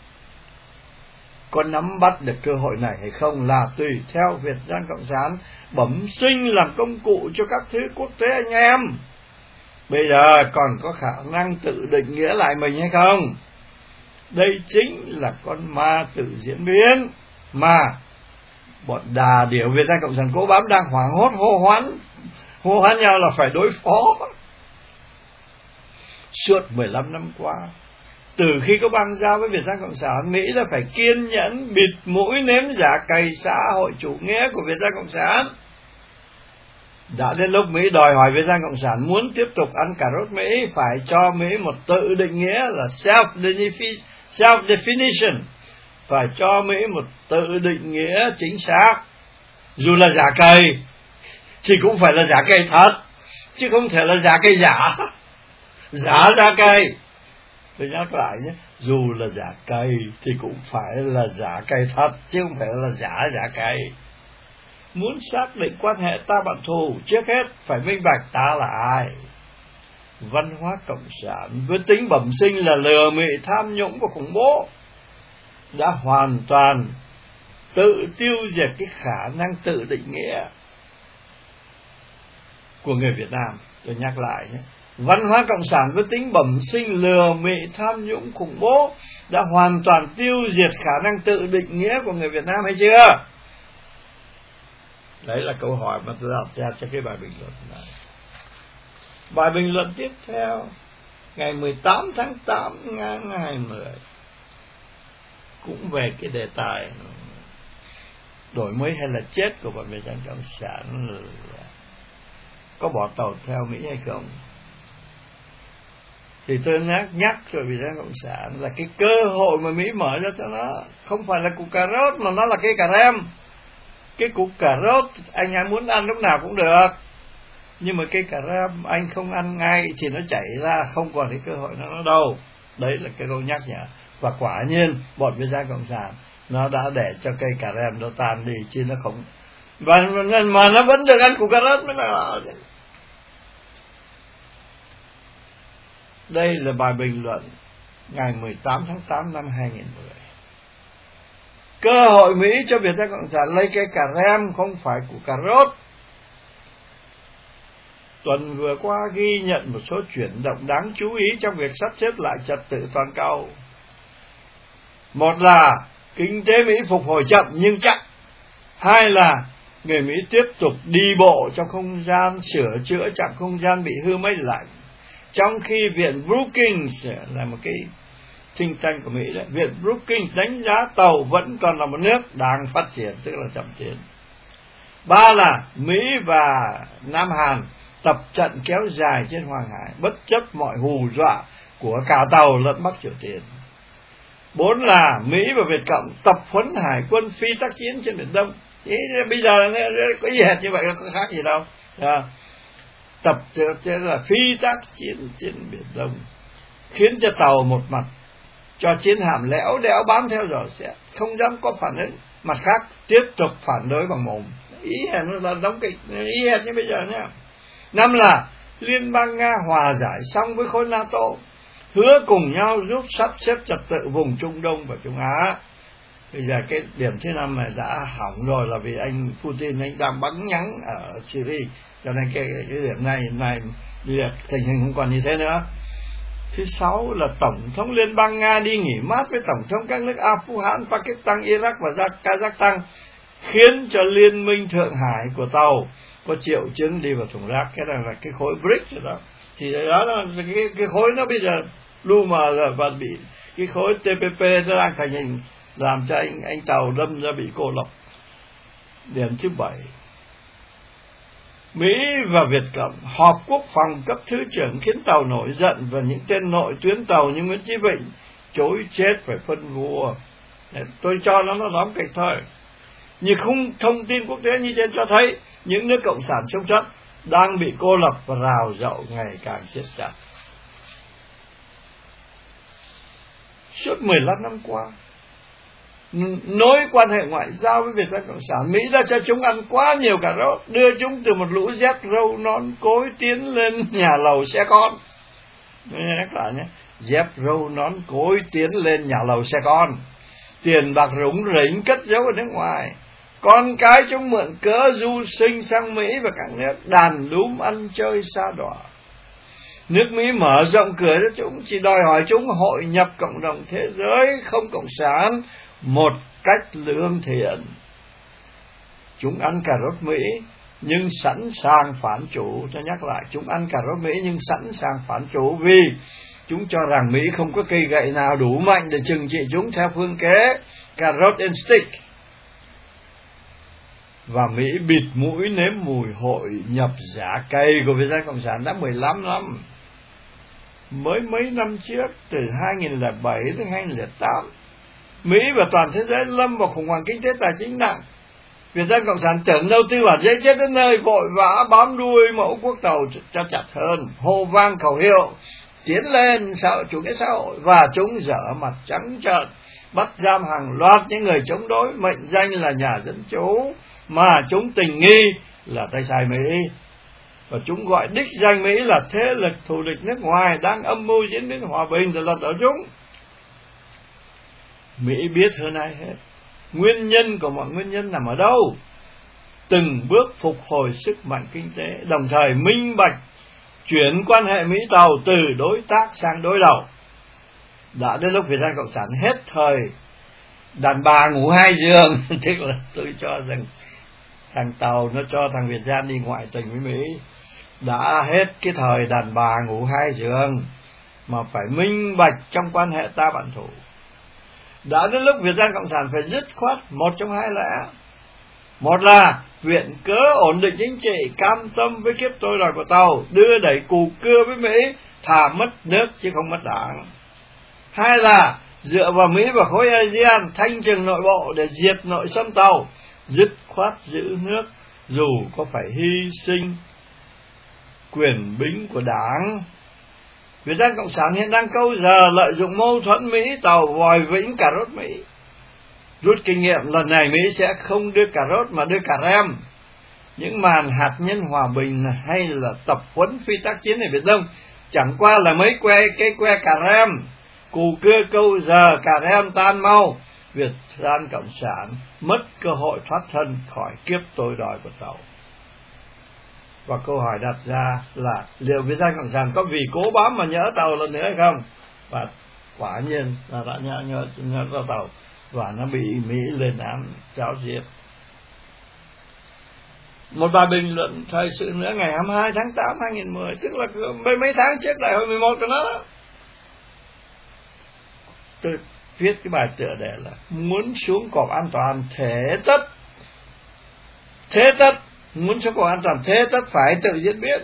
Có nắm bắt được cơ hội này hay không là tùy theo Việt Nam Cộng sản bẩm sinh làm công cụ cho các thứ quốc tế anh em. Bây giờ còn có khả năng tự định nghĩa lại mình hay không? Đây chính là con ma tự diễn biến mà bọn đà điểu Việt Nam Cộng sản cố bám đang hoảng hốt hô hoán nhau là phải đối phó. Suốt 15 năm qua, từ khi có băng giao với Việt Nam Cộng sản, Mỹ đã phải kiên nhẫn bịt mũi nếm giả cày xã hội chủ nghĩa của Việt Nam Cộng sản. Đã đến lúc Mỹ đòi hỏi Việt Nam Cộng sản muốn tiếp tục ăn cà rốt Mỹ, phải cho Mỹ một tự định nghĩa là self-definition, phải cho Mỹ một tự định nghĩa chính xác. Dù là giả cày thì cũng phải là giả cày thật, chứ không thể là giả cày giả. Giả cày, tôi nhắc lại nhé, dù là giả cày thì cũng phải là giả cày thật, chứ không phải là giả cày. Muốn xác định quan hệ ta bạn thù, trước hết phải minh bạch ta là ai. Văn hóa cộng sản với tính bẩm sinh là lừa mị, tham nhũng và khủng bố đã hoàn toàn tự tiêu diệt cái khả năng tự định nghĩa của người Việt Nam. Tôi nhắc lại nhé, văn hóa cộng sản với tính bẩm sinh lừa mị, tham nhũng, khủng bố đã hoàn toàn tiêu diệt khả năng tự định nghĩa của người Việt Nam, hay chưa? Đấy là câu hỏi mà tôi đặt ra cho cái bài bình luận này. Bài bình luận tiếp theo, ngày 18 tháng 8 năm 2010, cũng về cái đề tài đổi mới hay là chết của bọn Việt Nam Cộng sản, là có bỏ Tàu theo Mỹ hay không. Thì tôi nhắc cho Việt Nam Cộng sản là cái cơ hội mà Mỹ mở ra cho nó không phải là củ cà rốt, mà nó là cây cà rem. Cái củ cà rốt anh em muốn ăn lúc nào cũng được, nhưng mà cây cà rem anh không ăn ngay thì nó chảy ra, không còn cái cơ hội nó đâu. Đấy là cái câu nhắc nhở. Và quả nhiên bọn Việt Nam Cộng sản nó đã để cho cây cà rem nó tan đi, chứ nó không, mà nó vẫn được ăn củ cà rốt mới là. Đây là bài bình luận ngày 18 tháng 8 năm 2010. Cơ hội Mỹ cho Việt Nam Cộng sản lấy cây cà rem, không phải củ cà rốt. Tuần vừa qua ghi nhận một số chuyển động đáng chú ý trong việc sắp xếp lại trật tự toàn cầu. Một là kinh tế Mỹ phục hồi chậm nhưng chắc. Hai là người Mỹ tiếp tục đi bộ trong không gian sửa chữa trạm không gian bị hư máy lạnh. Trong khi Viện Brookings là một cái think tank của Mỹ đấy, Viện Brookings đánh giá tàu vẫn còn là một nước đang phát triển, tức là chậm tiến. Ba là Mỹ và Nam Hàn tập trận kéo dài trên Hoàng Hải bất chấp mọi hù dọa của cả tàu lẫn Bắc Triều Tiên. 4 là Mỹ và Việt Cộng tập huấn hải quân phi tác chiến trên Biển Đông. Bây giờ có gì hệt như vậy, có khác gì đâu. Tập là phi tác chiến trên Biển Đông, khiến cho tàu một mặt cho chiến hạm lẽo đẽo bám theo dõi xét, không dám có phản ứng, mặt khác tiếp tục phản đối bằng mồm. Ý hệt là đóng kịch, ý hệt như bây giờ nhá. 5 là Liên bang Nga hòa giải xong với khối NATO, hứa cùng nhau giúp sắp xếp trật tự vùng Trung Đông và Trung Á. Bây giờ cái điểm thứ 5 này đã hỏng rồi, là vì anh Putin anh đang bắn nhắn ở Syria, cho nên cái điểm này việc tình hình không còn như thế nữa. Thứ 6 là Tổng thống Liên bang Nga đi nghỉ mát với Tổng thống các nước Afghanistan, Pakistan, Iraq và Kazakhstan, khiến cho Liên minh Thượng Hải của tàu có triệu chứng đi vào thùng rác. Cái này là cái khối BRICS rồi đó. Thì đó là cái khối nó bây giờ lu mờ rồi, và bị cái khối TPP nó đang thành hình, làm cho anh tàu đâm ra bị cô lập. Điểm thứ 7, Mỹ và Việt Cộng họp quốc phòng cấp thứ trưởng khiến tàu nổi giận, và những tên nội tuyến tàu như Nguyễn Chí Vịnh chối chết phải phân vua. Tôi cho nó đóng kịch thôi. Nhưng không thông tin quốc tế như trên cho thấy những nước cộng sản chống chất đang bị cô lập và rào rậu ngày càng siết chặt. Suốt 15 năm qua, nối quan hệ ngoại giao với Việt Nam Cộng sản, Mỹ đã cho chúng ăn quá nhiều cà rốt, đưa chúng từ một lũ dép râu nón cối tiến lên nhà lầu xe con. Nhắc lại nhé, dép râu nón cối tiến lên nhà lầu xe con, tiền bạc rủng rỉnh cất giấu ở nước ngoài. Con cái chúng mượn cớ du sinh sang Mỹ và các nước, đàn đúm ăn chơi xa đọa. Nước Mỹ mở rộng cửa cho chúng, chỉ đòi hỏi chúng hội nhập cộng đồng thế giới không cộng sản một cách lương thiện. Chúng ăn cà rốt Mỹ nhưng sẵn sàng phản chủ. Tôi nhắc lại, chúng ăn cà rốt Mỹ nhưng sẵn sàng phản chủ, vì chúng cho rằng Mỹ không có cây gậy nào đủ mạnh để trừng trị chúng theo phương kế cà rốt and stick. Và Mỹ bịt mũi nếm mùi hội nhập giả cây của Việt Nam Cộng sản đã 15 năm. Mới mấy năm trước, từ 2007 đến 2008, Mỹ và toàn thế giới lâm vào khủng hoảng kinh tế tài chính nặng. Việt Nam Cộng sản tưởng đâu tư bản dễ chết đến nơi, vội vã bám đuôi mẫu quốc tàu cho chặt hơn, hô vang khẩu hiệu tiến lên chủ nghĩa xã hội, và chúng dở mặt trắng trợn bắt giam hàng loạt những người chống đối, mệnh danh là nhà dân chủ mà chúng tình nghi là tay sai Mỹ, và chúng gọi đích danh Mỹ là thế lực thù địch nước ngoài đang âm mưu diễn biến hòa bình để lật đổ chúng. Mỹ biết hơn ai hết nguyên nhân của mọi nguyên nhân nằm ở đâu, từng bước phục hồi sức mạnh kinh tế, đồng thời minh bạch chuyển quan hệ Mỹ Tàu từ đối tác sang đối đầu. Đã đến lúc Việt Nam Cộng sản hết thời đàn bà ngủ hai giường. Tức là tôi cho rằng thằng Tàu nó cho thằng Việt Nam đi ngoại tình với Mỹ. Đã hết cái thời đàn bà ngủ hai giường, mà phải minh bạch trong quan hệ ta bạn thủ. Đã đến lúc Việt Nam Cộng sản phải dứt khoát một trong hai lẽ. Một là viện cớ ổn định chính trị, cam tâm với kiếp tôi đòi của Tàu, đưa đẩy cù cưa với Mỹ, thà mất nước chứ không mất đảng. Hai là dựa vào Mỹ và khối ASEAN thanh trừng nội bộ để diệt nội xâm Tàu, dứt khoát giữ nước dù có phải hy sinh quyền bính của đảng. Việt Nam Cộng sản hiện đang câu giờ lợi dụng mâu thuẫn Mỹ Tàu vòi vĩnh cà rốt Mỹ. Rút kinh nghiệm, lần này Mỹ sẽ không đưa cà rốt mà đưa cà rem. Những màn hạt nhân hòa bình hay là tập huấn phi tác chiến ở Biển Đông chẳng qua là mấy cây que cà rem, cù cưa câu giờ cà rem tan mau. Việt Nam Cộng sản mất cơ hội thoát thân khỏi kiếp tôi đòi của Tàu. Và câu hỏi đặt ra là liệu Việt Nam Cộng sản có vì cố bám mà nhỡ tàu lần nữa hay không? Và quả nhiên là đã nhỡ tàu và nó bị Mỹ lên án giáo diệt. Một vài bình luận thời sự nữa ngày 22 tháng 8 2010, tức là mấy tháng trước đại hội 11 của nó đó. Tôi viết cái bài tựa đề là muốn xuống cọp an toàn thế tất, muốn xuống cọp an toàn thế tất phải tự diễn biến.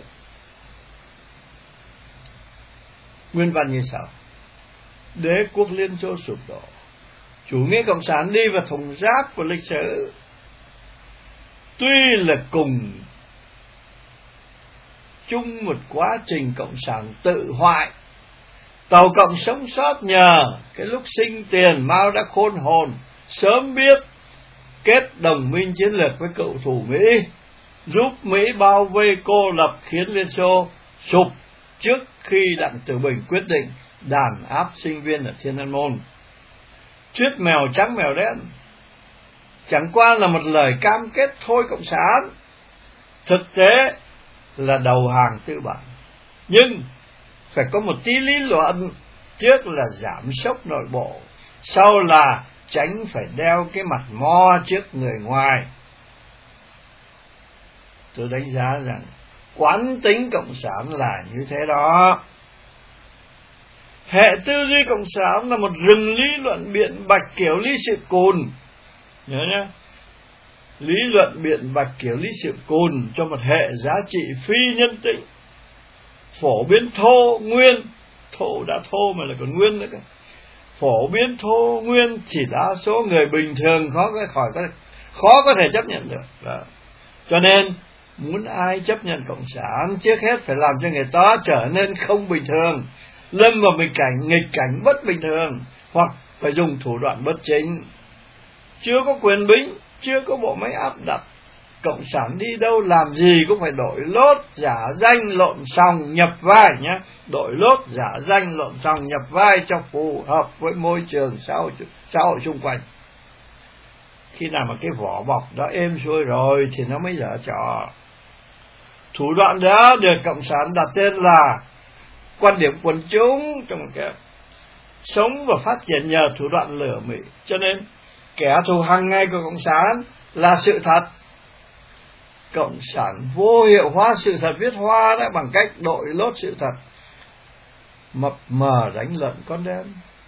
Nguyên văn như sau: đế quốc Liên Xô sụp đổ, chủ nghĩa cộng sản đi vào thùng rác của lịch sử. Tuy là cùng chung một quá trình cộng sản tự hoại, tàu cộng sống sót nhờ cái lúc sinh tiền Mao đã khôn hồn, sớm biết kết đồng minh chiến lược với cựu thù Mỹ, giúp Mỹ bao vây cô lập khiến Liên Xô sụp trước khi Đặng Tử Bình quyết định đàn áp sinh viên ở Thiên An Môn. Thuyết mèo trắng mèo đen chẳng qua là một lời cam kết thôi cộng sản, thực tế là đầu hàng tư bản. Nhưng phải có một tí lý luận, trước là giảm sốc nội bộ, sau là tránh phải đeo cái mặt mo trước người ngoài. Tôi đánh giá rằng quán tính cộng sản là như thế đó. Hệ tư duy cộng sản là một rừng lý luận biện bạch kiểu Lý Sự Cùn. Nhớ nhé, lý luận biện bạch kiểu Lý Sự Cùn cho một hệ giá trị phi nhân tính, phổ biến thô nguyên, thô đã thô mà là còn nguyên nữa cơ, phổ biến thô nguyên chỉ đa số người bình thường khó có thể chấp nhận được. Đó. Cho nên muốn ai chấp nhận cộng sản, trước hết phải làm cho người ta trở nên không bình thường, lâm vào nghịch cảnh bất bình thường, hoặc phải dùng thủ đoạn bất chính. Chưa có quyền bính, chưa có bộ máy áp đặt, cộng sản đi đâu làm gì cũng phải đội lốt, giả danh, lộn sòng, nhập vai nhé. Đội lốt, giả danh, lộn sòng, nhập vai cho phù hợp với môi trường xã hội xung quanh. Khi nào mà cái vỏ bọc đó êm xuôi rồi thì nó mới dở trò. Thủ đoạn đó được cộng sản đặt tên là quan điểm quần chúng, trong cái sống và phát triển nhờ thủ đoạn lừa Mỹ. Cho nên kẻ thù hàng ngày của cộng sản là sự thật. Cộng sản vô hiệu hóa sự thật, viết hoa đó bằng cách đội lốt sự thật, mập mờ đánh lận con đen.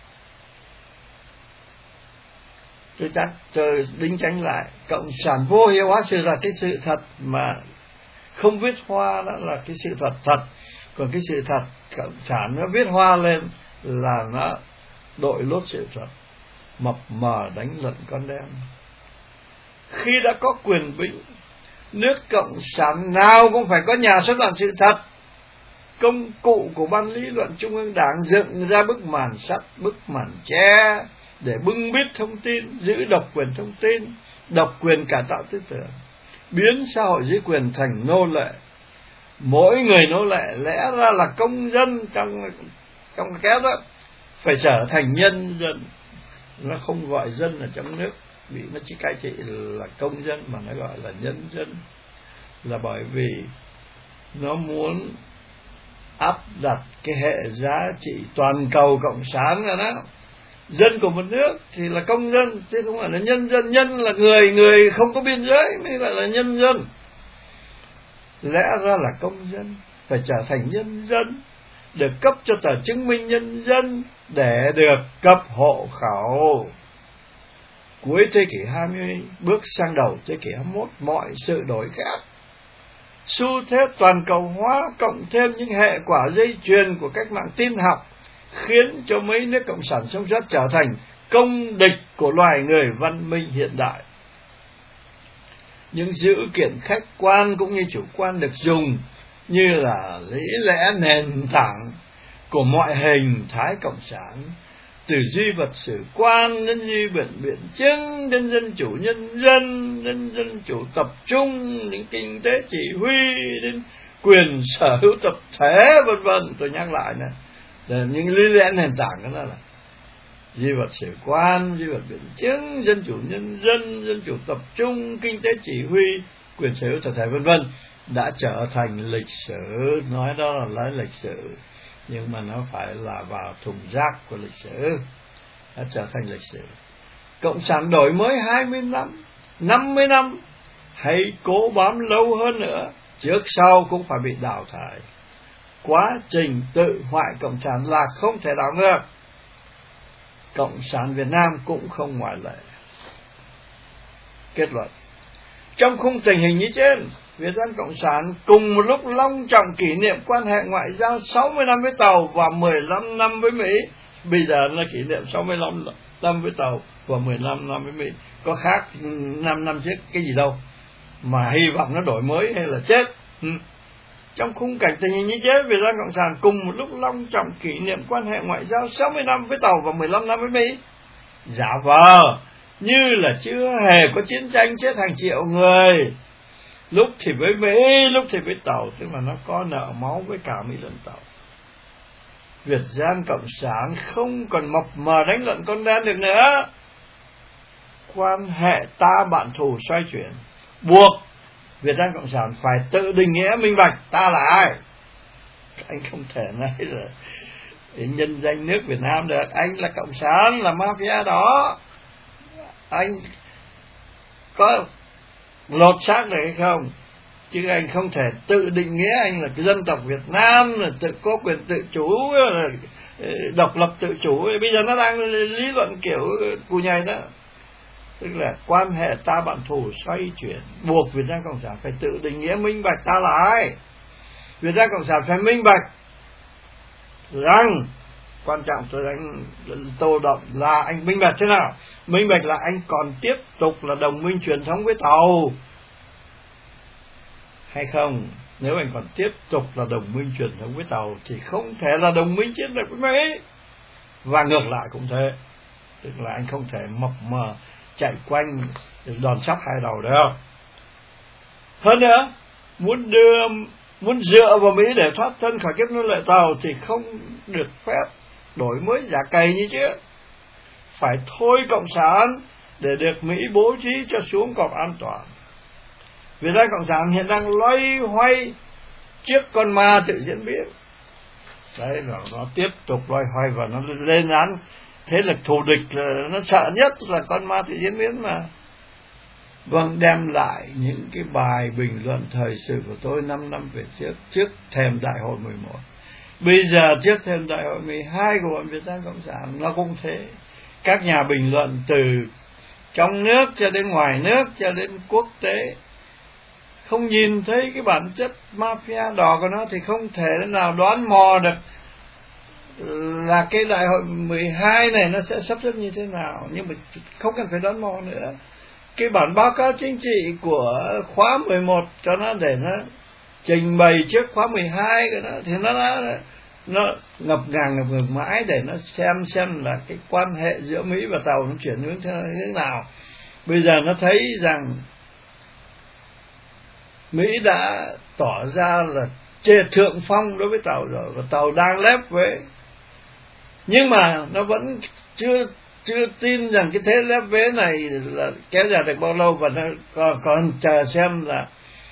Tôi đính tránh lại, cộng sản vô hiệu hóa sự thật, cái sự thật mà không viết hoa đó là cái sự thật, còn cái sự thật cộng sản nó viết hoa lên là nó đội lốt sự thật, mập mờ đánh lận con đen. Khi đã có quyền bính, nước cộng sản nào cũng phải có nhà xuất bản sự thật. Công cụ của ban lý luận Trung ương Đảng dựng ra bức màn sắt, bức màn che để bưng bít thông tin, giữ độc quyền thông tin, độc quyền cải tạo tư tưởng, biến xã hội dưới quyền thành nô lệ. Mỗi người nô lệ lẽ ra là công dân trong cái kéo đó phải trở thành nhân dân. Nó không gọi dân ở trong nước vì nó chỉ cai trị là công dân, mà nó gọi là nhân dân là bởi vì nó muốn áp đặt cái hệ giá trị toàn cầu cộng sản rồi đó. Dân của một nước thì là công dân chứ không phải là nhân dân. Nhân là người không có biên giới mới gọi là nhân dân. Lẽ ra là công dân phải trở thành nhân dân, được cấp cho tờ chứng minh nhân dân để được cấp hộ khẩu. Cuối thế kỷ 20 bước sang đầu thế kỷ 21, mọi sự đổi khác. Xu thế toàn cầu hóa cộng thêm những hệ quả dây chuyền của cách mạng tin học khiến cho mấy nước cộng sản sống sót trở thành công địch của loài người văn minh hiện đại. Những dữ kiện khách quan cũng như chủ quan được dùng như là lý lẽ nền tảng của mọi hình thái cộng sản, từ duy vật sử quan đến duy biện chứng, đến dân chủ nhân dân, đến dân chủ tập trung, đến kinh tế chỉ huy, đến quyền sở hữu tập thể, vân vân. Tôi nhắc lại nè, những lý lẽ nền tảng đó là duy vật sử quan, duy vật biện chứng, dân chủ nhân dân, dân chủ tập trung, kinh tế chỉ huy, quyền sở hữu tập thể, vân vân. đã trở thành lịch sử. Nói đó là lấy lịch sử, nhưng mà nó phải là vào thùng rác của lịch sử. Đã trở thành lịch sử. Cộng sản đổi mới 20 năm, 50 năm, hãy cố bám lâu hơn nữa, trước sau cũng phải bị đào thải. Quá trình tự hoại cộng sản là không thể đảo ngược. Cộng sản Việt Nam cũng không ngoại lệ. Kết luận: trong khung tình hình như trên, Việt Nam Cộng sản cùng một lúc long trọng kỷ niệm quan hệ ngoại giao 60 năm với Tàu và 15 năm với Mỹ. Bây giờ là kỷ niệm 65 năm với Tàu và 15 năm với Mỹ. Có khác 5 năm trước cái gì đâu, mà hy vọng nó đổi mới hay là chết. Trong khung cảnh tình hình như trên, Việt Nam Cộng sản cùng một lúc long trọng kỷ niệm quan hệ ngoại giao 60 năm với Tàu và 15 năm với Mỹ. Giả vờ như là chưa hề có chiến tranh chết hàng triệu người, lúc thì với Mỹ, lúc thì với Tàu, tức là nó có nợ máu với cả Mỹ lẫn Tàu. Việt Nam Cộng sản không còn mập mờ đánh lận con đen được nữa. Quan hệ ta bạn thù xoay chuyển, buộc Việt Nam Cộng sản phải tự định nghĩa minh bạch ta là ai. Anh không thể nói là nhân danh nước Việt Nam được. Anh là cộng sản, là mafia đó. Anh có lột xác được hay không? Chứ anh không thể tự định nghĩa anh là cái dân tộc Việt Nam, là tự có quyền tự chủ, là độc lập tự chủ. Bây giờ nó đang lý luận kiểu cù nhầy đó. Tức là quan hệ ta bạn thù xoay chuyển, buộc Việt Nam Cộng sản phải tự định nghĩa minh bạch ta là ai. Việt Nam Cộng sản phải minh bạch rằng, quan trọng tôi đánh tô đậm là anh minh bạch thế nào. Minh bạch là anh còn tiếp tục là đồng minh truyền thống với Tàu hay không. Nếu anh còn tiếp tục là đồng minh truyền thống với Tàu thì không thể là đồng minh chiến lược với Mỹ. Và ngược lại cũng thế. Tức là anh không thể mập mờ chạy quanh đòn sóc hai đầu được. Hơn nữa, muốn dựa vào Mỹ để thoát thân khỏi kiếp nô lệ Tàu thì không được phép đổi mới giả cày như trước. Phải thôi cộng sản để được Mỹ bố trí cho xuống cọp an toàn. Việt Nam Cộng sản hiện đang loay hoay trước con ma tự diễn biến. Đấy, nó tiếp tục loay hoay và nó lên án thế lực thù địch. Nó sợ nhất là con ma tự diễn biến mà. Vâng, đem lại những cái bài bình luận thời sự của tôi 5 năm về trước thềm đại hội 11. Bây giờ trước thềm đại hội 12 của bọn Việt Nam Cộng sản nó cũng thế. Các nhà bình luận từ trong nước cho đến ngoài nước cho đến quốc tế không nhìn thấy cái bản chất mafia đỏ của nó thì không thể nào đoán mò được là cái đại hội 12 này nó sẽ sắp xếp như thế nào. Nhưng mà không cần phải đoán mò nữa. Cái bản báo cáo chính trị của khóa 11 cho nó để nó trình bày trước khóa 12 của nó thì nó ngập ngừng mãi để nó xem là cái quan hệ giữa Mỹ và Tàu nó chuyển hướng thế nào. Bây giờ nó thấy rằng Mỹ đã tỏ ra là thượng phong đối với Tàu rồi, và Tàu đang lép vế. Nhưng mà nó vẫn chưa tin rằng cái thế lép vế này là kéo dài được bao lâu, và nó còn chờ xem là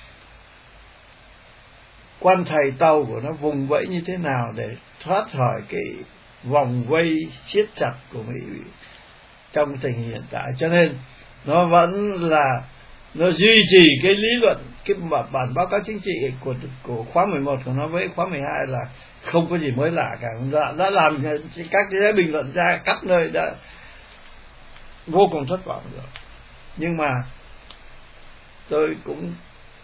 quan thầy Tàu của nó vùng vẫy như thế nào để thoát khỏi cái vòng vây siết chặt của Mỹ trong tình hình hiện tại. Cho nên nó vẫn là nó duy trì cái lý luận, cái bản báo cáo chính trị của khóa 11 của nó với khóa 12 là không có gì mới lạ cả. Đã làm các cái bình luận ra khắp nơi đã vô cùng thất vọng rồi. Nhưng mà tôi cũng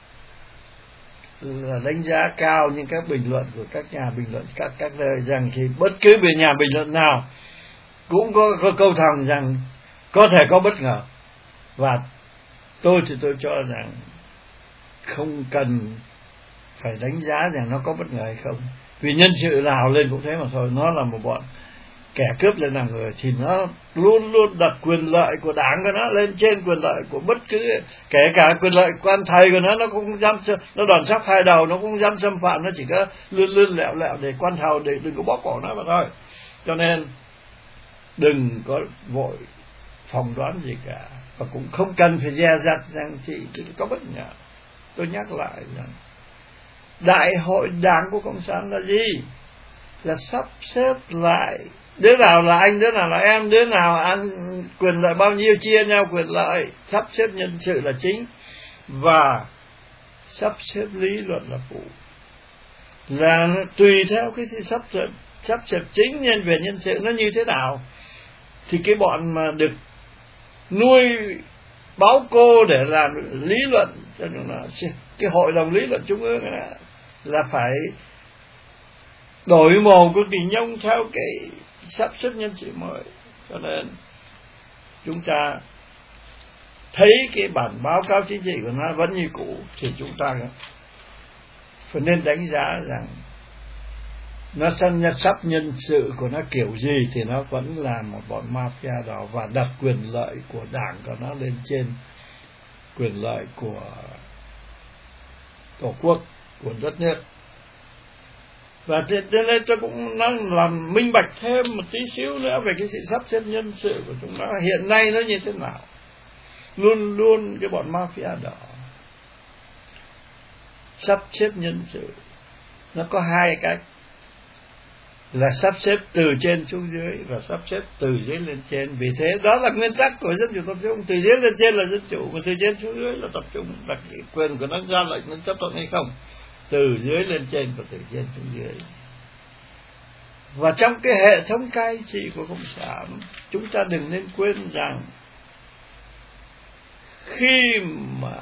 là đánh giá cao những các bình luận của các nhà bình luận các nơi rằng thì bất cứ về nhà bình luận nào cũng có câu thầm rằng có thể có bất ngờ. Và tôi thì tôi cho rằng không cần phải đánh giá rằng nó có bất ngờ hay không, vì nhân sự nào lên cũng thế mà thôi. Nó là một bọn kẻ cướp lên làm người thì nó luôn luôn đặt quyền lợi của đảng của nó lên trên quyền lợi của bất cứ, kể cả quyền lợi quan thầy của nó cũng dám, nó đòn sóc hai đầu nó cũng dám xâm phạm. Nó chỉ có lươn lẹo để quan thầu để đừng có bóp cổ nó mà thôi. Cho nên đừng có vội phỏng đoán gì cả, và cũng không cần phải dè dặt rằng chị có bất ngờ. Tôi nhắc lại rằng Đại hội Đảng của Cộng sản là gì? Là sắp xếp lại đứa nào là anh, đứa nào là em, đứa nào ăn quyền lợi bao nhiêu, chia nhau quyền lợi, sắp xếp nhân sự là chính, và sắp xếp lý luận là phụ. Là tùy theo cái sắp xếp chính nhân về nhân sự nó như thế nào, thì cái bọn mà được nuôi báo cô để làm lý luận, cho nên là cái hội đồng lý luận trung ương là phải đổi màu cực kỳ nhông theo cái sắp xếp nhân sự mới. Cho nên chúng ta thấy cái bản báo cáo chính trị của nó vẫn như cũ, thì chúng ta phải nên đánh giá rằng nó sắp nhân sự của nó kiểu gì thì nó vẫn là một bọn mafia đó, và đặt quyền lợi của đảng của nó lên trên quyền lợi của tổ quốc, của đất nước. Và cho nên tôi cũng đang làm minh bạch thêm một tí xíu nữa về cái sự sắp xếp nhân sự của chúng ta hiện nay nó như thế nào. Luôn luôn cái bọn mafia đó sắp xếp nhân sự nó có hai cách, là sắp xếp từ trên xuống dưới và sắp xếp từ dưới lên trên. Vì thế đó là nguyên tắc của dân chủ tập trung. Từ dưới lên trên là dân chủ, mà từ trên xuống dưới là tập trung, là cái quyền của nó ra lệnh nó chấp thuận hay không. Từ dưới lên trên và từ trên xuống dưới. Và trong cái hệ thống cai trị của Cộng sản, chúng ta đừng nên quên rằng khi mà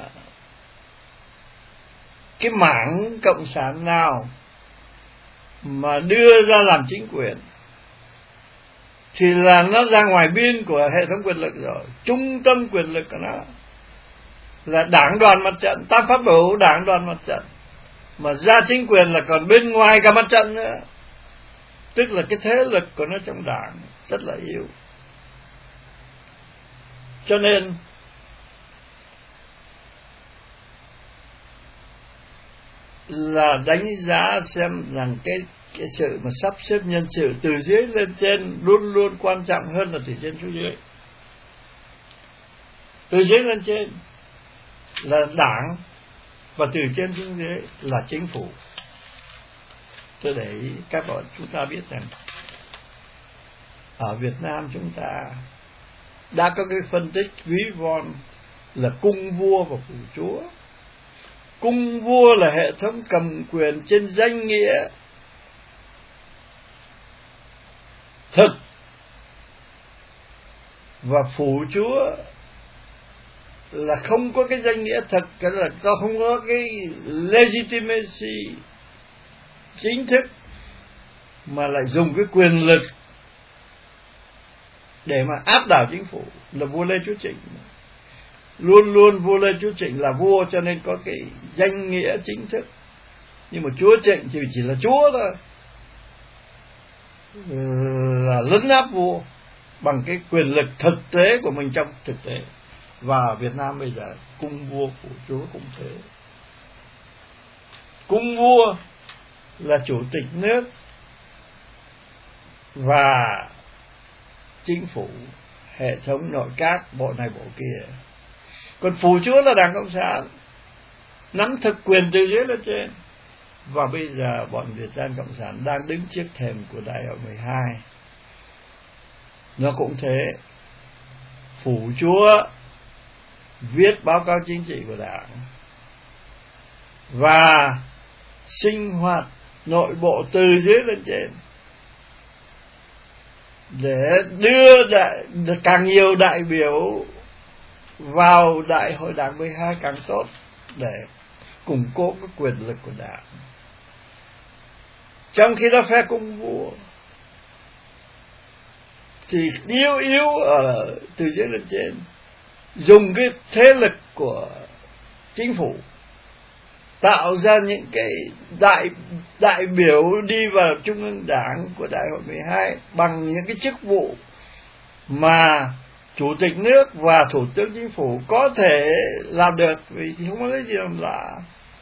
cái mảng cộng sản nào mà đưa ra làm chính quyền thì là nó ra ngoài biên của hệ thống quyền lực rồi. Trung tâm quyền lực của nó là đảng đoàn mặt trận, tam pháp bảo đảng đoàn mặt trận, mà ra chính quyền là còn bên ngoài cả mặt trận nữa, tức là cái thế lực của nó trong đảng rất là yếu. Cho nên là đánh giá xem rằng cái sự mà sắp xếp nhân sự từ dưới lên trên luôn luôn quan trọng hơn là từ trên xuống dưới. Từ dưới lên trên là đảng, và từ trên xuống dưới là chính phủ. Tôi để ý các bạn chúng ta biết rằng ở Việt Nam chúng ta đã có cái phân tích ví von là cung vua và phủ chúa. Cung vua là hệ thống cầm quyền trên danh nghĩa thực, và phủ chúa là không có cái danh nghĩa thật, cái là không có cái legitimacy chính thức, mà lại dùng cái quyền lực để mà áp đảo chính phủ, là vua Lê Chúa Trịnh. Luôn luôn vua Lê Chúa Trịnh là vua, cho nên có cái danh nghĩa chính thức, nhưng mà Chúa Trịnh thì chỉ là chúa thôi, là lấn áp vua bằng cái quyền lực thực tế của mình trong thực tế. Và Việt Nam bây giờ cung vua phủ chúa cũng thế. Cung vua là chủ tịch nước và chính phủ, hệ thống nội các, bộ này bộ kia. Còn phủ chúa là Đảng Cộng sản, nắm thực quyền từ dưới lên trên. Và bây giờ bọn Việt Nam Cộng sản đang đứng trước thềm của Đại hội 12. Nó cũng thế. Phủ chúa viết báo cáo chính trị của Đảng và sinh hoạt nội bộ từ dưới lên trên, để đưa càng nhiều đại biểu vào Đại hội Đảng 12 càng tốt, để củng cố cái quyền lực của Đảng. Trong khi đó phe cung vua thì yếu ở từ dưới lên trên, dùng cái thế lực của chính phủ tạo ra những cái đại biểu đi vào Trung ương Đảng của Đại hội 12 bằng những cái chức vụ mà Chủ tịch nước và Thủ tướng Chính phủ có thể làm được, vì thì không có cái gì làm lạ.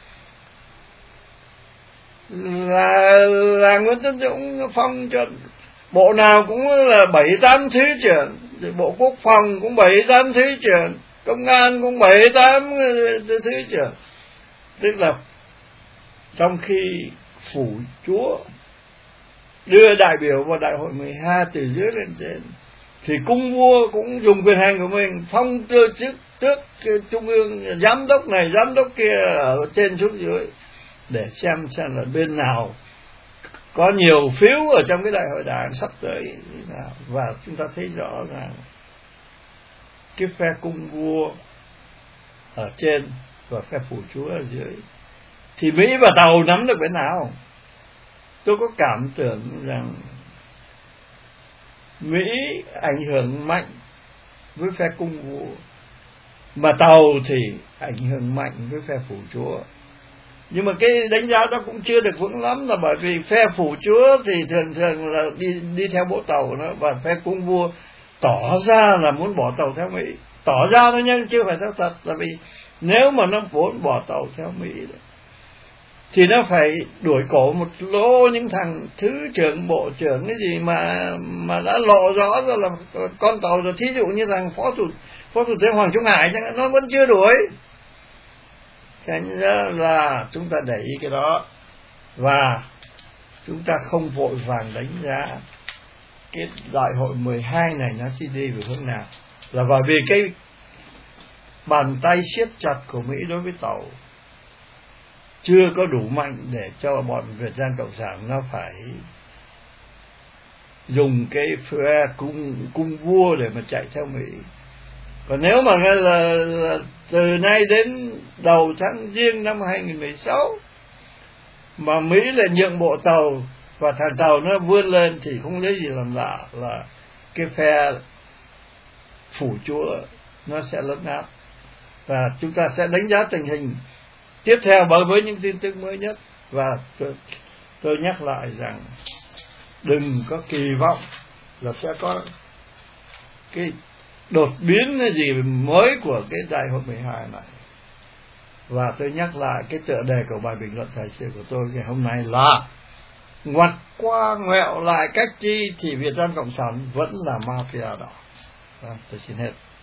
Là Nguyễn Tấn Dũng phong cho bộ nào cũng là 7-8 thứ trưởng, rồi Bộ Quốc phòng cũng 7-8 thứ trưởng, Công an cũng 7-8 thứ trưởng. Tức là Trong khi phủ chúa đưa đại biểu vào đại hội 12 từ dưới lên trên, thì cung vua cũng dùng quyền hành của mình phong chức trước trung ương, giám đốc này giám đốc kia ở trên xuống dưới, để xem là bên nào có nhiều phiếu ở trong cái đại hội đảng sắp tới như nào. Và chúng ta thấy rõ rằng cái phe cung vua ở trên và phe phủ chúa ở dưới, thì Mỹ và Tàu nắm được bên nào. Tôi có cảm tưởng rằng Mỹ ảnh hưởng mạnh với phe cung vua, mà Tàu thì ảnh hưởng mạnh với phe phủ chúa. Nhưng mà cái đánh giá đó cũng chưa được vững lắm, là bởi vì phe phủ chúa thì thường là đi theo bộ Tàu đó, và phe cung vua tỏ ra là muốn bỏ Tàu theo Mỹ. Tỏ ra thôi nhưng chưa phải theo thật, là vì nếu mà nó vốn bỏ Tàu theo Mỹ thì nó phải đuổi cổ một lô những thằng thứ trưởng, bộ trưởng cái gì mà đã lộ rõ ra là con Tàu rồi. Thí dụ như thằng phó thủ tướng Hoàng Trung Hải chẳng hạn, nó vẫn chưa đuổi. Thành ra là chúng ta để ý cái đó, và chúng ta không vội vàng đánh giá cái đại hội 12 này nó sẽ đi về hướng nào, là bởi vì cái bàn tay siết chặt của Mỹ đối với Tàu chưa có đủ mạnh để cho bọn Việt Nam Cộng sản nó phải dùng cái phe cung vua để mà chạy theo Mỹ. Còn nếu mà là từ nay đến đầu tháng Giêng năm 2016 mà Mỹ lại nhượng bộ Tàu và thằng Tàu nó vươn lên, thì không lấy gì làm lạ là cái phe phủ chúa nó sẽ lấn áp. Và chúng ta sẽ đánh giá tình hình tiếp theo với những tin tức mới nhất. Và tôi nhắc lại rằng đừng có kỳ vọng là sẽ có cái đột biến hay gì mới của cái đại hội 12 này. Và tôi nhắc lại cái tựa đề của bài bình luận thời sự của tôi ngày hôm nay là ngoặt qua ngoẹo lại cách chi thì Việt Nam Cộng sản vẫn là mafia đỏ. Tôi xin hết.